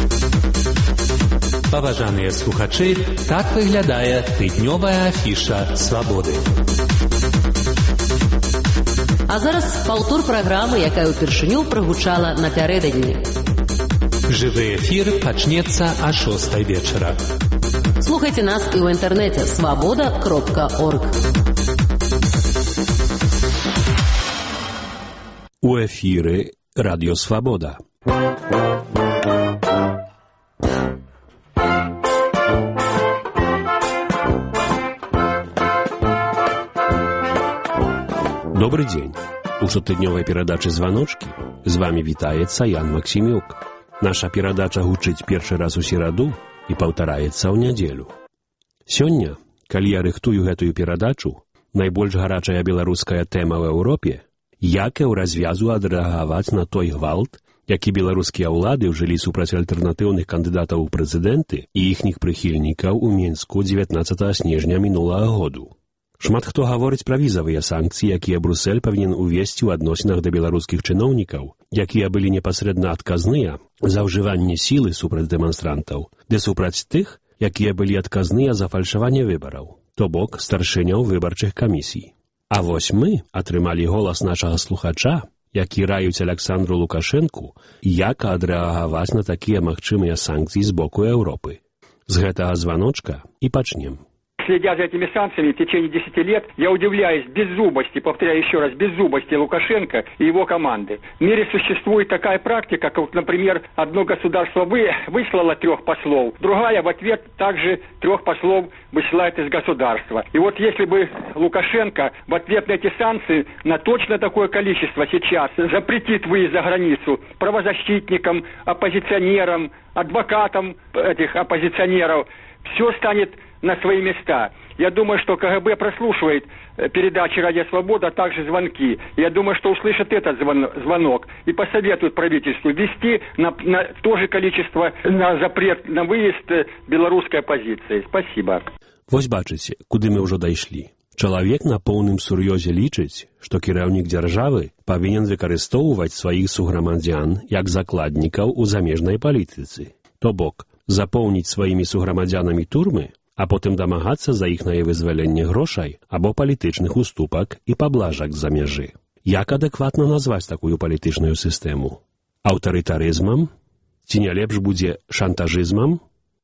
Паважаныя слухачы, так выглядае тыднёвая афіша «Свабоды». А зараз паўтор праграмы, якая ўпершыню прагучала напярэдадні. Жывы эфір пачнецца а шостай вечара. Слухайте нас і ў інтэрнэце свабода кропка орг. У эфіры Радыё Свабода. Добрый дзень. У штотыднёвай перадачы «Званочкі» з вами вітаецца Ян Максімюк. Наша перадача гучыць першы раз у сераду і паўтараецца ў нядзелю. Сёння, калі я рыхтую гэтую перадачу, найбольш гарачая беларуская тэма ў Еўропе, як і ў развязу адрэагаваць на той гвалт, які беларускія ўлады ўжылі супраць альтэрнатыўных кандыдатаў у прэзідэнты і іхніх прыхільнікаў у Мінску дзевятнаццатага снежня мінулага году. Шмат хто гаворыць пра візавыя санкцыі, якія Брусэль павінен увесці ў адносінах да беларускіх чыноўнікаў, якія былі непасрэдна адказныя за ўжыванне сілы супраць дэманстрантаў, ды супраць тых, якія былі адказныя за фальшаванне выбараў. то бок старшыняў выбарчых камісій. А вось мы атрымалі голас нашага слухача, які раюць Александру Лукашэнку, як адрэагаваць на такія магчымыя санкцыі з боку Еўропы. З гэтага званочка і пачнем. Следя за этими санкциями в течение десяти лет, я удивляюсь беззубости, повторяю еще раз, беззубости Лукашенко и его команды. В мире существует такая практика, как, например, одно государство вы, выслало трех послов, другая в ответ также трех послов высылает из государства. И вот если бы Лукашенко в ответ на эти санкции на точно такое количество сейчас запретит выезд за границу правозащитникам, оппозиционерам, адвокатам этих оппозиционеров, все станет на свои места. Я думаю, что КГБ прослушивает передачи «Радио Свобода», а также звонки. Я думаю, что услышит этот звон, звонок и посоветует правительству ввести на, на то же количество, на запрет на выезд белорусской оппозиции. Спасибо. Вось бачыце, куды мы ўжо дайшлі. Чалавек на поўным сур'ёзе лічыць, што кіраўнік дзяржавы павінен выкарыстоўваць сваіх суграмадзян як закладнікаў у замежнай палітыцы. То бок, запоўніць сваімі суграмадзянамі турмы, а потым дамагацца за іхнае вызваленне грошай або палітычных уступак і паблажак з-за мяжы. Як адэкватна назваць такую палітычную сістэму? Аўтарытарызмам? Ці не лепш будзе шантажызмам?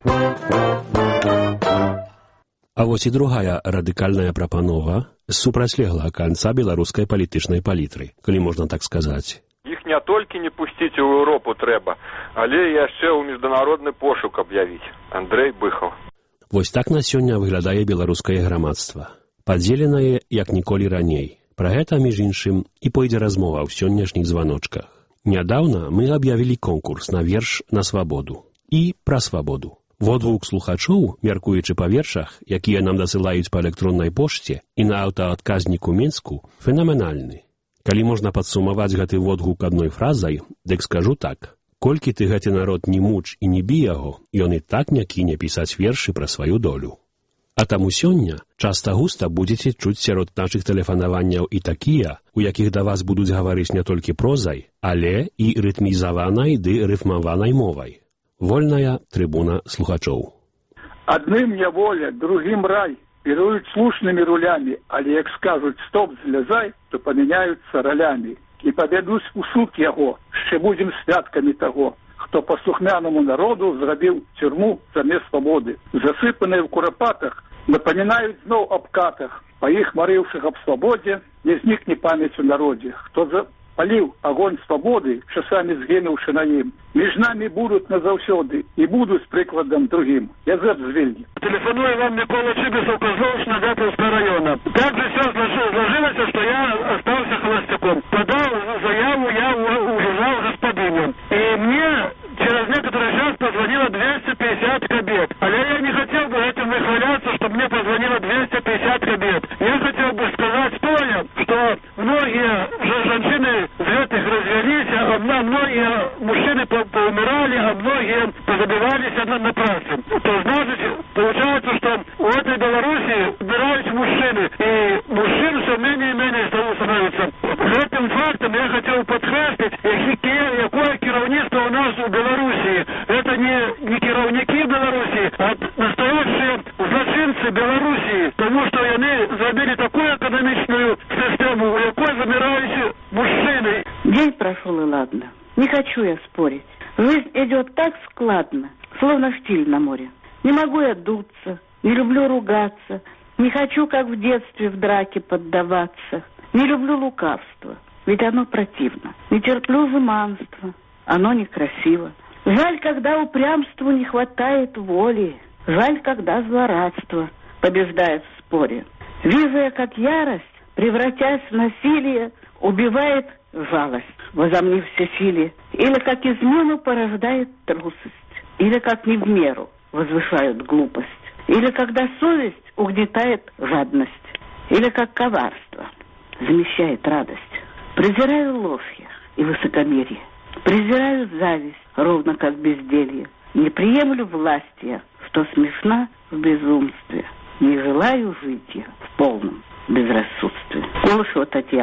А вось і другая радыкальная прапанова з супрацьлеглага канца беларускай палітычнай палітры, калі можна так сказаць. Іх не толькі не пусціць у Еўропу трэба, але і яшчэ ў міжнародны пошук аб'явіць. Андрэй Быхаў. Вось так на сёння выглядае беларускае грамадства. Падзеленае, як ніколі раней. Пра гэта, між іншым, і пойдзе размова ў сённяшніх званочках. Нядаўна мы аб'явілі конкурс на верш на свабоду. І пра свабоду. Водгук слухачоў, мяркуючы па вершах, якія нам дасылаюць па электроннай пошце і на аўтаадказніку Мінску, фенаменальны. Калі можна падсумаваць гэты водгук адной фразай, дык скажу так. Колькі ты гэты народ не муч і не бі яго, ён і так не кіне пісаць вершы пра сваю долю. А таму сёння часта-густа будзеце чуць сярод нашых тэлефанаванняў і такія, у якіх да вас будуць гаварыць не толькі прозай, але і рытмізаванай ды рыфмаванай мовай. Вольная трыбуна слухачоў. Адным няволя, другім рай, кіруюць слушнымі рулями, але як скажуць «стоп, злязай», то памяняюцца ралями. І павядуць у суд яго, ще будзем святкамі таго, хто паслухмянаму народу зрабіў цюрму замест свабоды. Засыпаныя ў курапатах, напамінаюць зноў аб катах, па іх марыўшых аб свабодзе, не знікне памяць у народзе. Хто запаліў агонь свабоды, часамі згінуўшы на ім. Між намі будуць назаўсёды і будуць прыкладам другім. Язэп з Вільні. Телефоную вам Микола Чибисов, Козловщина, Гатовского района. Так же все сложилось, что я остался холостяком. Подал заяву, я уезжал господыню. И мне через некоторый час позвонило двести пятьдесят кабет. А я не хотел бы этим выхваляться, чтобы мне позвонило двести пятьдесят кабет. Я хотел бы сказать стоя, что многие женщины в этих развелись, а многие мужчины поумирали, а многие позабивались напрасно. То значит, получается, что в этой Беларуси убирались мужчины, и мужчин все менее и менее становится. Этим фактом я хотел подкреслить, какое керівництво у нас у Беларуси. Это не, не керівники Беларуси, а настоящие злочинцы Беларуси, потому что они забили такую экономичную систему, у якой замирающие мужчины. День прошел, и ладно. Не хочу я спорить. Жизнь идет так складно, словно штиль на море. Не могу я дуться, не люблю ругаться, не хочу, как в детстве, в драке поддаваться. Не люблю лукавство, ведь оно противно. Не терплю жеманство, оно некрасиво. Жаль, когда упрямству не хватает воли. Жаль, когда злорадство побеждает в споре. Вижу я, как ярость, превратясь в насилие, убивает жалость, возомнив всесилие, или как измену порождает трусость, или как не в меру возвышают глупость, или когда совесть угнетает жадность, или как коварство замещает радость. Презираю ложь я и высокомерие, презираю зависть, ровно как безделье, не приемлю власть я, что смешна в безумстве, не желаю жить я в полном безрассудстве. Колышева Татьяна,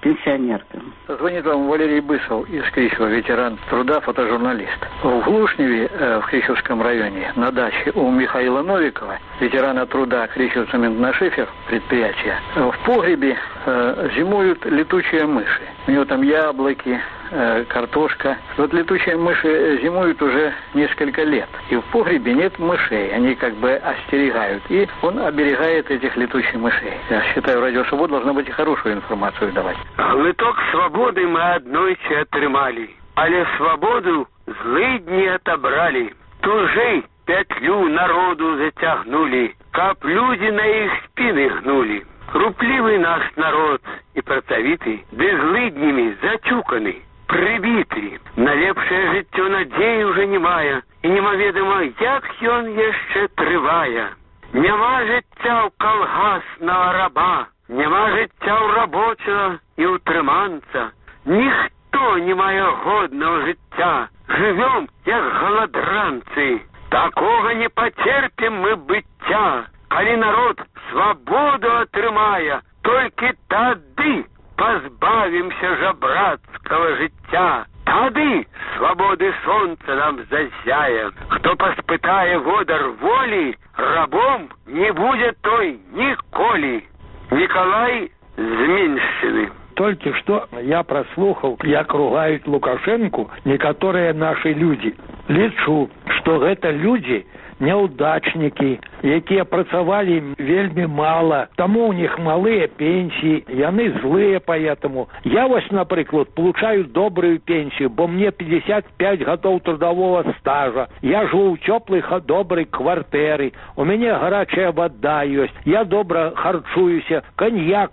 пенсионеркам. Звонит вам Валерий Бысов из Кричева, ветеран труда, фотожурналист. В Глушневе, э, в Кричевском районе, на даче у Михаила Новикова, ветерана труда Кричев-Цементно-Шифер предприятия, в погребе э, зимуют летучие мыши. У него там яблоки, э, картошка. Вот летучие мыши зимуют уже несколько лет. И в погребе нет мышей. Они как бы остерегают. И он оберегает этих летучих мышей. Я считаю, Радио Свобода должна быть и хорошую информацию давать. Глыток свободы мы однойче отрымали, але свободу злыдни отобрали. Тужей петлю народу затягнули, каб люди на их спины гнули. Рупливый наш народ и працавіты, ды злыднями зачуканы, прибіты. На лепшае жыццё надзеі уже немая, і немаведама, як ён яшчэ трывае. Няма жыцця ў калгаснага раба, няма жыцця ў рабочага і ўтрыманца. Ніхто не мае годнага жыцця. Жывём, як галадранцы. Такога не пацерпім мы быцця. Калі народ свабоду атрымае, толькі тады пазбавімся жабрацкага жыцця. Тады свободы сонца нам зазяе. Хто паспытае водар волі, рабом не будзе той ніколі. Николай Зменшины. Только что я прослухал, як ругают Лукашенко некоторые наши люди. Лічу, что это люди няўдачнікі, якія працавалі вельмі мала, таму у них малыя пенсии, яны злые поэтому. Я вось, напрыклад, получаю добрую пенсию, бо мне пятьдесят пять годов трудового стажа. Я живу в теплой, доброй квартире, у меня горячая вода есть, я добра харчуюся, коньяк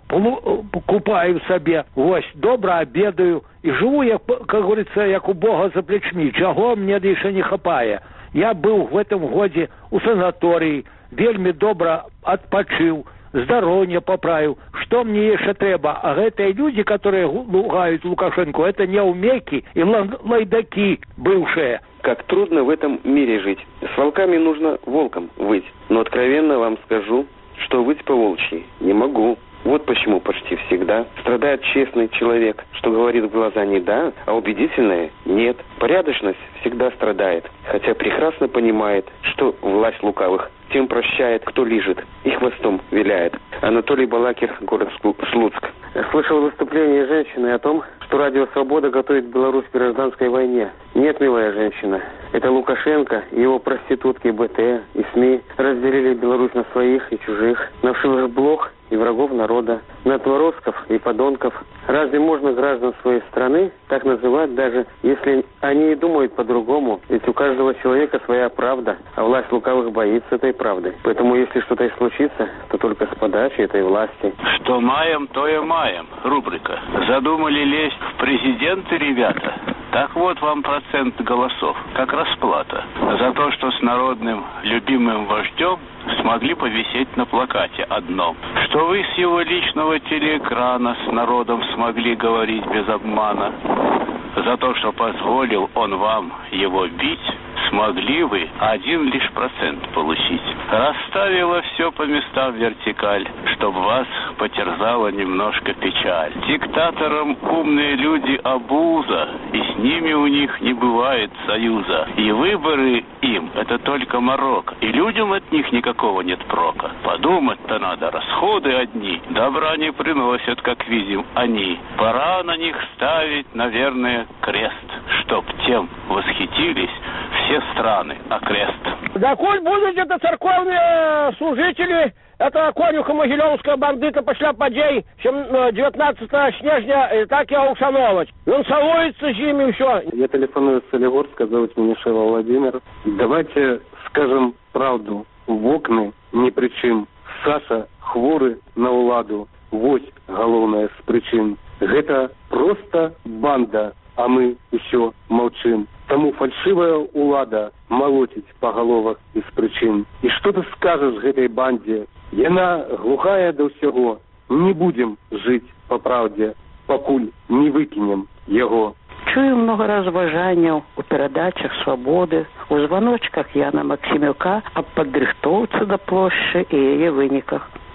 купаю себе, вось, добра обедаю, и живу я, как говорится, як у Бога за плечми, чего мне еще не хапае. Я был в этом году у санатории, вельми добро отпочил, здоровье поправил. Что мне еще треба? А это люди, которые лугают Лукашенко, это неумеки и лайдаки бывшие. Как трудно в этом мире жить. С волками нужно волком выть. Но откровенно вам скажу, что выть по-волчьи не могу. Вот почему почти всегда страдает честный человек, что говорит в глаза не «да», а убедительное «нет». Порядочность всегда страдает, хотя прекрасно понимает, что власть лукавых тем прощает, кто лижет и хвостом виляет. Анатолий Балакир, город Слуцк. Слышал выступление женщины о том, что Радио Свобода готовит Беларусь к гражданской войне. Нет, милая женщина, это Лукашенко и его проститутки БТ и СМИ разделили Беларусь на своих и чужих, на вшивых блох и врагов народа, на отморозков и подонков. Разве можно граждан своей страны так называть, даже если они и думают по-другому? Ведь у каждого человека своя правда, а власть лукавых боится этой правды. Поэтому если что-то и случится, то только с подачи этой власти. Что маем, то и маем. Рубрика. Задумали лезть в президенты, ребята? Так вот вам процент голосов, как расплата за то, что с народным любимым вождем смогли повисеть на плакате одном. Что вы с его личного телеэкрана с народом смогли говорить без обмана. За то, что позволил он вам его бить, смогли вы один лишь процент получить. Расставила все по местам вертикаль, чтоб вас потерзала немножко печаль. Диктаторам умные люди обуза, и с ними у них не бывает союза. И выборы им — это только морок, и людям от них никакого нет прока. Подумать-то надо, расходы одни добра не приносят, как видим они. Пора на них ставить, наверное, крест, чтоб тем восхитились все страны окрест. Да коль будут это церковные служители, это конюха Могилевская бандита пошла подей, чем девятнадцатого снежня, так я ушановать. Он целуется с ними все. Я телефоную с Солигорска, зовут меня Шева Владимир. Давайте скажем правду. В окна ни при чим. Саша хворы на уладу. Вось головная с причин. Это просто банда, а мы еще молчим. Тому фальшивая улада молотить по головах из причин. И что ты скажешь этой банде? Яна глухая до всего. Не будем жить по правде, покуль не выкинем его. Чую много разважанняў у перадачах «Свабоды», у званочках Яна Максімюка аб падрыхтоўцы да плошчы і яе выніках.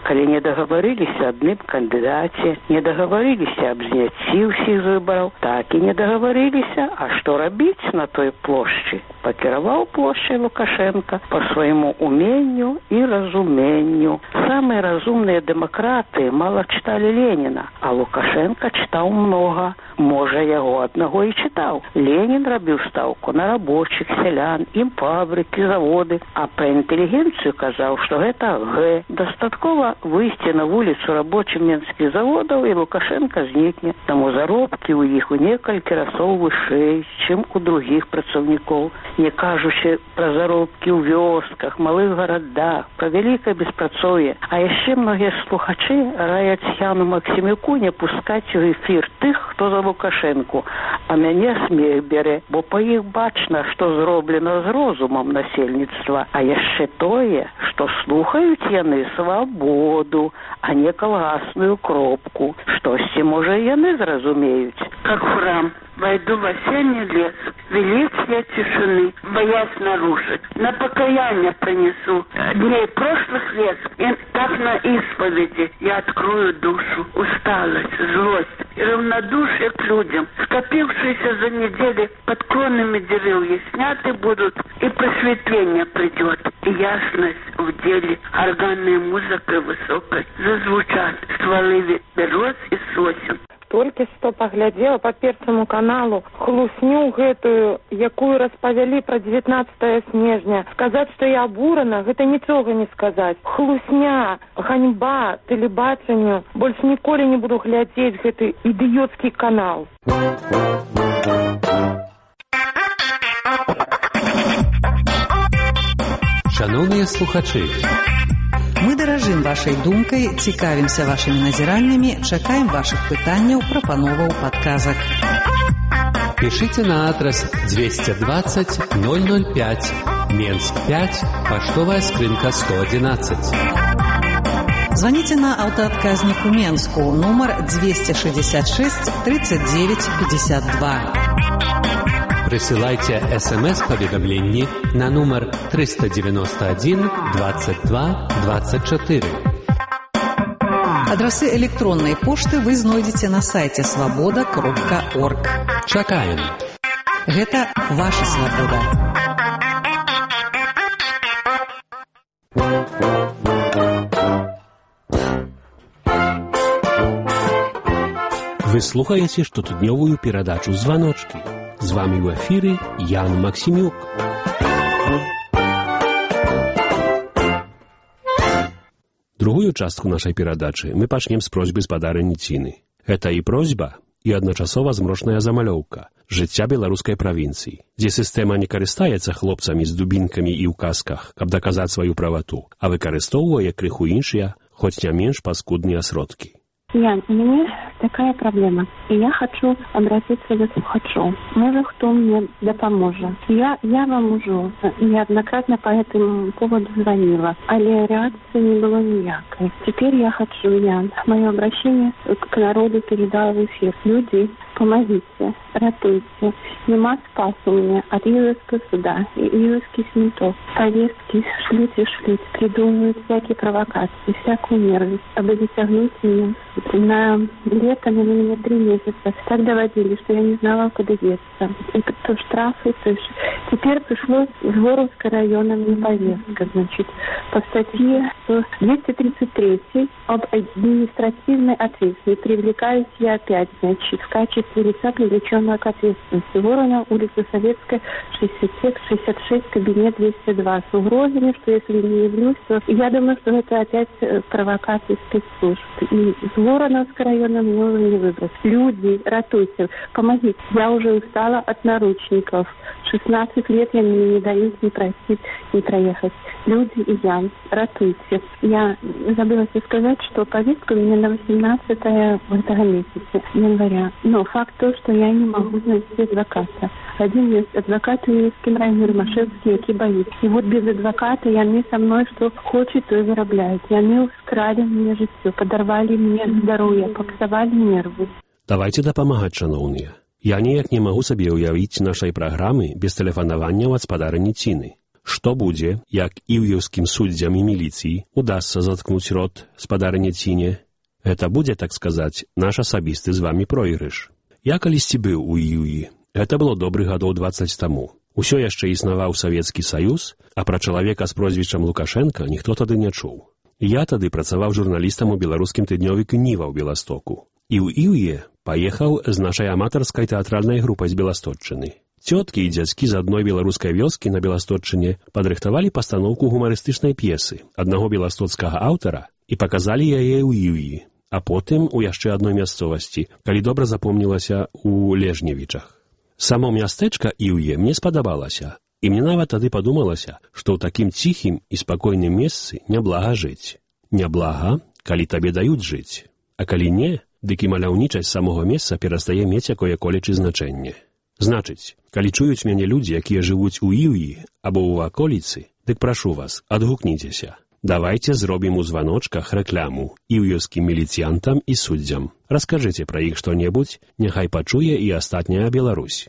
калі не дагаварыліся адным кандыдаце, не дагаварыліся аб зняцці ўсіх з выбараў, так і не дагаварыліся, а што рабіць на той плошчы. Пакіраваў плошчай Лукашенко па свайму уменню і разуменню. Самыя разумныя дэмакраты мала чыталі Леніна, а Лукашенко чытаў многа. Можа, яго аднаго і чытаў. Ленін рабіў стаўку на рабочых, сялян, ім фабрыкі, заводы, а пра інтэлігенцыю казаў, што гэта гэ. Дастаткова выйсці на вуліцу рабочым менскіх заводаў і Лукашенко знікне. Таму заробкі ў іх у некалькі разоў вышэй, чым у другіх працаўнікоў. Не кажучы пра заробкі ў вёсках, малых гарадах, пра вялікае беспрацоўе. А яшчэ многія слухачы раяць Яну Максімюку не пускаць у эфір тых, хто за Лукашенку, а мяне смех бярэ, бо па іх бачна, што зроблена з розумам насельніцтва, а яшчэ тое, што слухаюць яны свабоду, а не калгасную кропку. Штосьці, можа, яны зразумеюць. Как в храм войду в осенний лес, величие тишины, боясь нарушить. На покаяние принесу дней прошлых лет, и так на исповеди я открою душу. Усталость, злость и равнодушие к людям, скопившиеся за недели под кронами деревьев, сняты будут, и просветление придет, и ясность в деле. Органной музыкой высокой зазвучат стволы берез и сосен. Толькі што паглядзела па першаму каналу хлусню гэтую, якую распавялі пра дзевятнаццатае снежня. Сказаць, што я абурана, гэта нічога не сказаць. Хлусня, ганьба тэлебачанню. Больш ніколі не буду глядзець гэты ідыёцкі канал. Шановныя слухачы, мы даражым вашай думкай, цікавімся вашымі назіраннямі, чакаем вашых пытанняў, прапановаў, падказак. Пишите на адрес двести двадцать ноль ноль пять, Менск пять, поштовая скринка сто одиннадцать. Звоните на автоотказник у Менску, номер двести шестьдесят шесть тридцать девять пятьдесят два. Присылайте смс-поведомление на номер триста девяносто один двадцать два двадцать четыре. Адрасы электронной пошты вы знойдете на сайте свобода кропка орг. Чакаем. Гэта ваша свобода. Вы слухаете штотыднёвую перадачу «Звоночки». З вами в эфире Ян Максимюк. Другую частку нашай перадачы мы пачнем з просьбы спадарыні Ціны. Гэта і просьба, і адначасова змрошная замалёўка жыцця беларускай правінцыі, дзе сістэма не карыстаецца хлопцамі з дубінкамі і ў касках, каб даказаць сваю правату, а выкарыстоўвае крыху іншыя, хоць не менш паскудныя сродкі. Ян, у меня такая проблема, и я хочу обратиться за слухачом. Может, кто мне допоможет. Я, я вам уже неоднократно по этому поводу звонила, але реакции не было никакой. Теперь я хочу, Ян, мое обращение к народу передал в эфир. Люди, помогите, ратуйте. Нема спасу мне от Ивовского суда и Ивовских ментов. Повестки шлют и шлют, придумывают всякие провокации, всякую нервность, чтобы затягнуть меня. На лето, на меня три месяца. Так доводили, что я не знала, куда деться. И то штрафы, то есть. Теперь пришлось в Воровское районе мне повестка, значит, по статье двести тридцать три об административной ответственности. Привлекаюсь я опять, значит, в качестве лица, привлеченного к ответственности. Воронов, улица Советская, шестьдесят семь шестьдесят шесть, кабинет двести два. С угрозами, что если не явлюсь, то я думаю, что это опять провокация спецслужб. И с Вороновского района мне уже не выбрать. Люди, ратуйте, помогите. Я уже устала от наручников. шестнадцать лет я мне не дают ни пройти, ни проехать. Люди и я, ратуйте. Я забыла тебе сказать, что повестка у меня на восемнадцатое этого месяца, января. Но факт то, что я не могу найти адвоката. Один есть адвокат в Ильинском районе, Ромашевский, який боится. И вот без адвоката яны со мной что хочет, то и зарабляют. Яны ускрали мне жыццё, подорвали мне здоровье, попсовали нервы. Давайте дапамагаць, шаноўныя. Я ніяк не магу сабе ўявіць нашай праграмы без тэлефанаванняў ад спадарыні Ціны. Што будзе, як іўеўскім суддзям і міліцыі удасца заткнуць рот спадарыне Ціне? Гэта будзе, так сказаць, наш асабісты з вамі пройгрыш. Я калісьці быў у Іўі. Гэта было добрых гадоў дваццаць таму. Усё яшчэ існаваў Савецкі Саюз, а пра чалавека з прозвішчам Лукашенка ніхто тады не чуў. Я тады працаваў журналістам у беларускім тыднёвіку «Ніва» ў Беластоку. І ў Іўе паехаў з нашай аматарскай тэатральнай групай з Беластотчыны. Цёткі і дзядзькі з адной беларускай вёскі на Беластотчыне падрыхтавалі пастаноўку гумарыстычнай п'есы аднаго беластоцкага аўтара і паказалі яе ў Іўі, а потым у яшчэ адной мясцовасці, калі добра запомнілася у Лежневічах. Само мястэчка Іўе мне спадабалася, і мне нават тады падумалася, што ў такім ціхім і спакойным месцы няблага жыць. Няблага, калі табе даюць жыць, а калі не, дык і маляўнічасць самога месца перастае мець якое-колечы значэнне. Значыць, калі чуюць мяне людзі, якія жывуць у Іўі або ў аколіцы, дык прашу вас, адгукніцеся. Давайце зробім у званочках рэкляму іўёўскім міліцыянтам і суддзям. Раскажыце пра іх што-небудзь, няхай пачуе і астатняя Беларусь.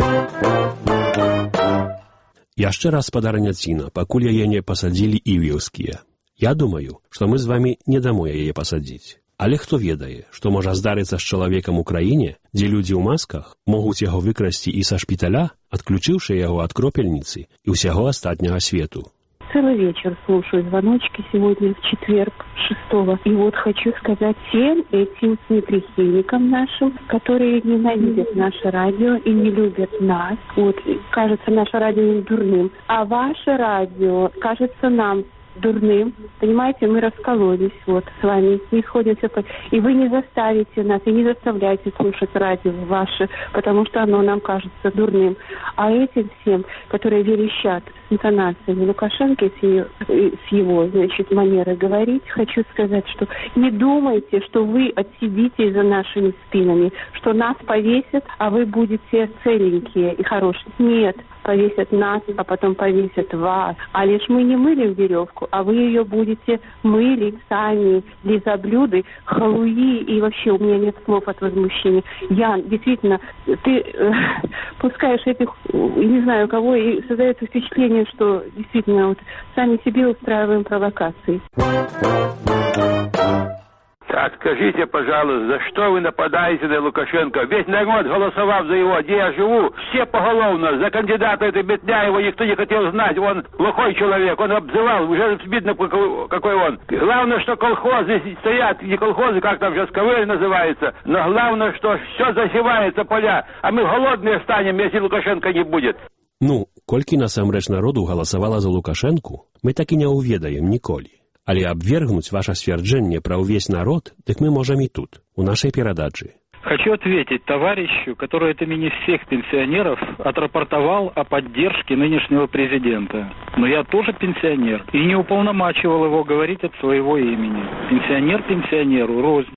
Яшчэ раз спадарыня Ціна, пакуль яе не пасадзілі іўеўскія. Я думаю, што мы з вамі не дамо яе пасадзіць. Але хто ведае, што можа здарыцца з чалавекам у краіне, дзе людзі ў масках могуць яго выкрасці і са шпіталя, адключыўшы яго ад кропельніцы і ўсяго астатняга свету. Целый вечер слушаю звоночки сегодня в четверг, шестого. И вот хочу сказать всем этим неприхильникам нашим, которые ненавидят наше радио и не любят нас. Вот, кажется, наше радио дурным. А ваше радио кажется нам дурным. Понимаете, мы раскололись вот с вами, не сходимся. И вы не заставите нас, и не заставляйте слушать радио ваше, потому что оно нам кажется дурным. А этим всем, которые верещат с интонациями Лукашенко, с его, значит, манерой говорить, хочу сказать, что не думайте, что вы отсидите за нашими спинами, что нас повесят, а вы будете целенькие и хорошие. Нет. Повесят нас, а потом повесят вас. А лишь мы не мылим веревку, а вы ее будете мылить сами, лизоблюды, халуи, и вообще у меня нет слов от возмущения. Ян, действительно, ты э, пускаешь этих, не знаю кого, и создается впечатление, что действительно вот сами себе устраиваем провокации. Так, скажите, пожалуйста, за что вы нападаете на Лукашенко? Весь народ голосовал за его, где я живу, все поголовно, за кандидата этой Бетня, его никто не хотел знать, он плохой человек, он обзывал, уже видно, какой он. Главное, что колхозы стоят, не колхозы, как там сейчас КВ называется, но главное, что все засевается поля, а мы голодные станем, если Лукашенко не будет. Ну, колькі насамрэч народу галасавала за Лукашэнку, мы так і не ўведаем ніколі. Але абвергнуць ваше сцвярджэнне пра ўвесь народ, дык мы можам і тут, у нашай перадачы. Хочу ответить товарищу, который от имени всех пенсионеров отрапортовал о поддержке нынешнего президента. Но я тоже пенсионер и не уполномачивал его говорить от своего имени. Пенсионер пенсионеру рознь.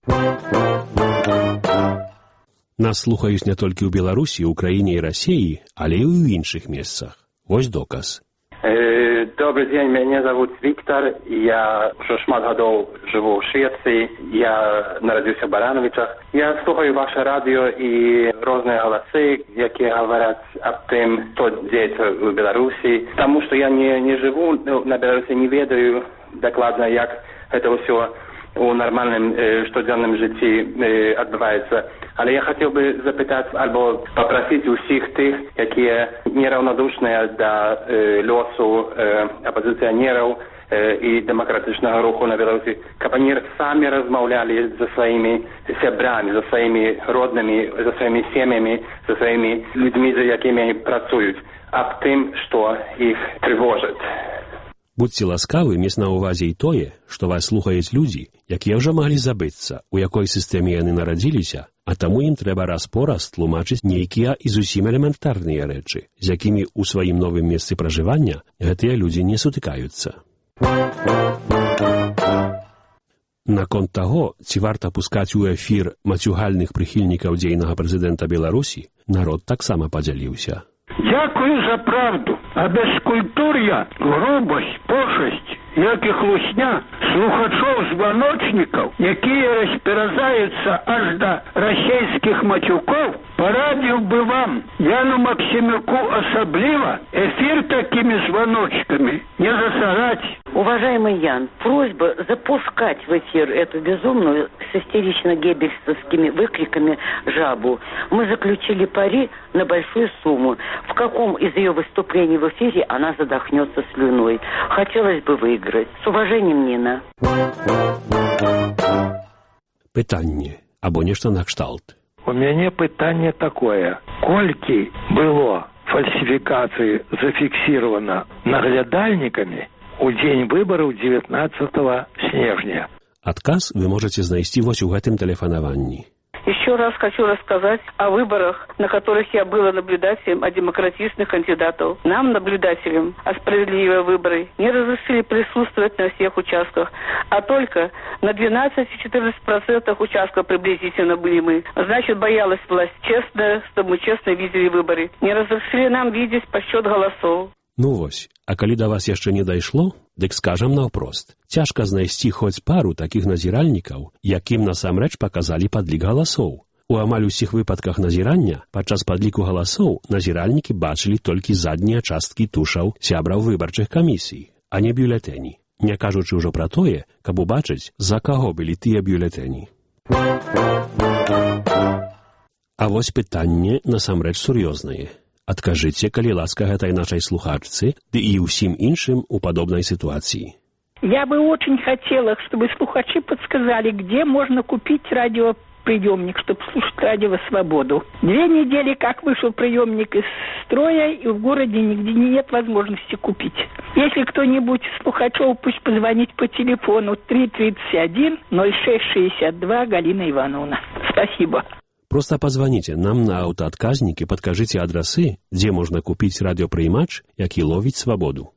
Нас слухаюць не толькі ў Беларусі, Украіне і Расіі, але і ў іншых месцах. Вось доказ. Добрый день, меня зовут Виктор, я уже шмат годов живу в Швеции, я народился в Барановичах. Я слухаю ваше радио и разные голосы, которые говорят о том, что деется в Беларуси. Потому что я не, не живу на Беларуси, не ведаю докладно, как это все у нормальном э, штоденном житті э, відбувається. Але я хотів би запитати або попросити усіх тих, які неравнодушні до э, льосу э, опозиціонерів э, і демократичного руху на Білорусі, щоб вони самі розмовляли зі своїми сябрами, зі своїми родними, зі своїми сім'ями, зі своїми людьми, з якими вони працюють, об тим, що їх тривожить. Будьце ласкавы мець на ўвазе і тое, што вас слухаюць людзі, якія ўжо маглі забыцца, у якой сістэме яны нарадзіліся, а таму ім трэба раз-пораз тлумачыць нейкія і зусім элементарныя рэчы, з якімі ў сваім новым месцы пражывання гэтыя людзі не сутыкаюцца. Наконт таго, ці варта пускаць у эфір мацюгальных прыхільнікаў дзейнага прэзідэнта Беларусі, народ таксама падзяліўся. Дякую за правду, а бескультур'я, грубость, пошесть як і хлусня слухачоў-званочнікаў, якія распяразаюцца аж да расейскіх матюкоў, парадзіў бы вам, Яну Максимюку особливо, эфир такими звоночками не засорать. Уважаемый Ян, просьба запускать в эфир эту безумную с истерично-геббельсовскими выкриками жабу. Мы заключили пари на большую сумму. В каком из ее выступлений в эфире она задохнется слюной? Хотелось бы выиграть. С уважением, Нина. Пытанне, або нешта накшталт. У мяне пытанне такое. Колькі было фальсификации зафиксировано наглядальниками у дзень выбораў дзевятнаццатага снежня? Адказ вы можете знайсці вось у гэтым тэлефанаванні. Еще раз хочу рассказать о выборах, на которых я была наблюдателем, о демократичных кандидатов. Нам, наблюдателям, о справедливые выборы не разрешили присутствовать на всех участках, а только на двенадцать-четырнадцать процентов участков приблизительно были мы. Значит, боялась власть честная, чтобы мы честно видели выборы. Не разрешили нам видеть подсчет голосов. Ну вось, а калі да вас яшчэ не дайшло, дык скажам наўпрост. Цяжка знайсці хоць пару такіх назіральнікаў, якім насамрэч паказалі падлік галасоў. У амаль усіх выпадках назірання падчас падліку галасоў назіральнікі бачылі толькі заднія часткі тушаў сябраў выбарчых камісій, а не бюлетэні, не кажучы ўжо пра тое, каб убачыць, за каго былі тыя бюлетэні. А вось пытанне насамрэч сур'ёзнае. Адкажыце, калі ласка, гэтай нашай слухачцы, ды і ўсім іншым у падобнай ситуации. Я бы очень хотела, чтобы слухачи подсказали, где можно купить радиоприемник, чтобы слушать радио «Свободу». Две недели как вышел приемник из строя, и в городе нигде нет возможности купить. Если кто-нибудь из слухачев, пусть позвонит по телефону три тридцать один ноль шесть шестьдесят два, Галина Ивановна. Спасибо. Просто позвоните нам на аўтаадказнік і падкажыце адрасы, дзе можна купіць радыёпрыймач, які ловіць свабоду.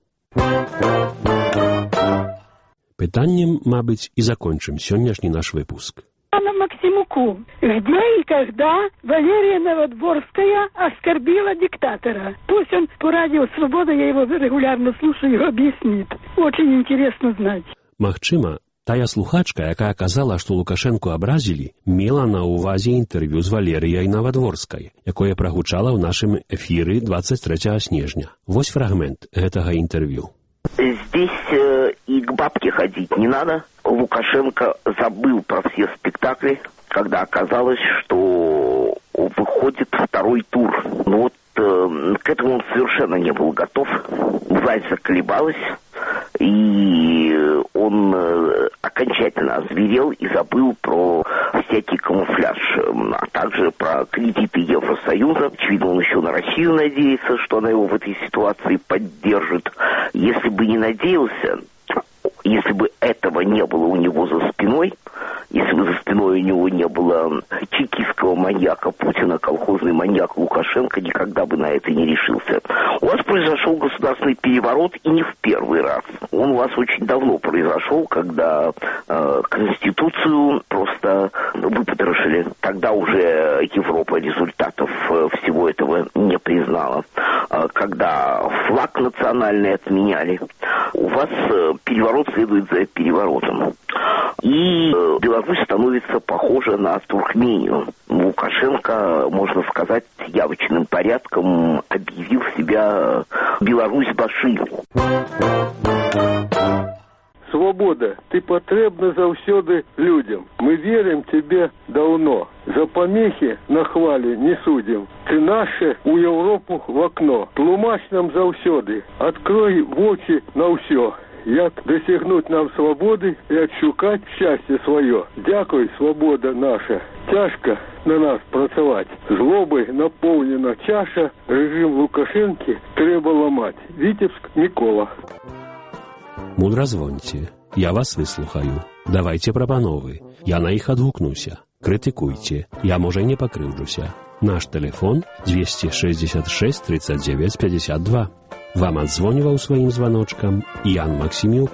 Пытаннем, мабыць, і закончым сённяшні наш выпуск. Анна Максимуку, где и когда Валерия Новодворская оскорбила диктатора? Пусть он по радио «Свобода», я его регулярно слушаю, объяснит. Очень интересно знать. Магчыма, тая слухачка, якая казала, што Лукашэнку абразілі, мела на ўвазе інтэрв'ю з Валерыяй Навадворскай, якое прагучала ў нашым эфіры двадцать третьего снежня. Вось фрагмент гэтага интервью. Здесь э, и к бабке ходить не надо. Лукашенко забыл про все спектакли, когда оказалось, что выходит второй тур. Ну вот э, к этому он совершенно не был готов. Власть заколебалась, и он э, окончательно озверел и забыл про всякий камуфляж, а также про кредиты Евросоюза. Очевидно, он еще на Россию надеется, что она его в этой ситуации поддержит. Если бы не надеялся, если бы этого не было у него за спиной, если бы за спиной у него не было чекистского маньяка Путина, колхозный маньяк Лукашенко никогда бы на это не решился. У вас произошел государственный переворот, и не в первый раз. Он у вас очень давно произошел, когда э, Конституцию просто выпотрошили. Тогда уже Европа результатов э, всего этого не признала. Э, когда флаг национальный отменяли. У вас э, переворот следует за переворотом. И э, Беларусь становится похожа на Туркмению. Лукашенко, можно сказать, явочным порядком объявил себя Беларусь-Баши. Свобода, ты потребна заўсёды людям. Мы верим тебе давно. За помехи на хвале не судим. Ты наше у Европу в окно. Тлумач нам заўсёды. Открой вочи на ўсё. Як досягнуть нам свободы и отшукать счастье свое. Дякуй, свобода наша. Тяжко на нас працаваць. Злобой наполнена чаша. Режим Лукашенки треба ломать. Витебск, Микола. Мудра звоньте. Я вас выслухаю. Давайте прапановы. Я на іх адгукнуся. Крытыкуйте. Я, можа, і не пакрыўджуся. Наш телефон двести шестьдесят шесть тридцать девять пятьдесят два. Вам адзвоніваў сваім званочкам Ян Максимюк.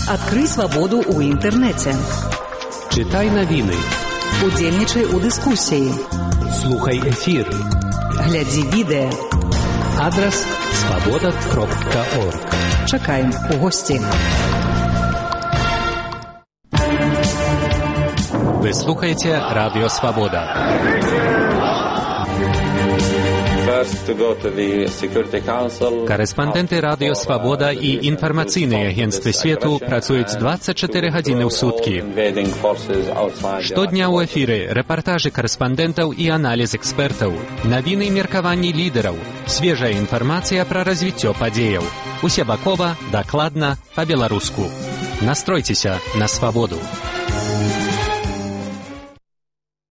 Адкрый свабоду ў інтэрнэце. Чытай навіны. Удзельнічай у дыскусіі. Слухай эфір. Глядзі відэа. Адрас свабода кропка орг. Чакаем у госці. Вы слухаете Радио Свобода. Корэспандэнты Радио Свобода і інфармацыйныя агенцтвы свету працуюць дваццаць чатыры гадзіны ў суткі. Штодня ў эфіры рэпартажы корэспандэнтаў і аналіз экспертаў, навіны і меркаванні лідараў, свежая інфармацыя пра развіццё падзеяў. Усебакова, дакладна, па-беларуску. Настройцеся на свабоду.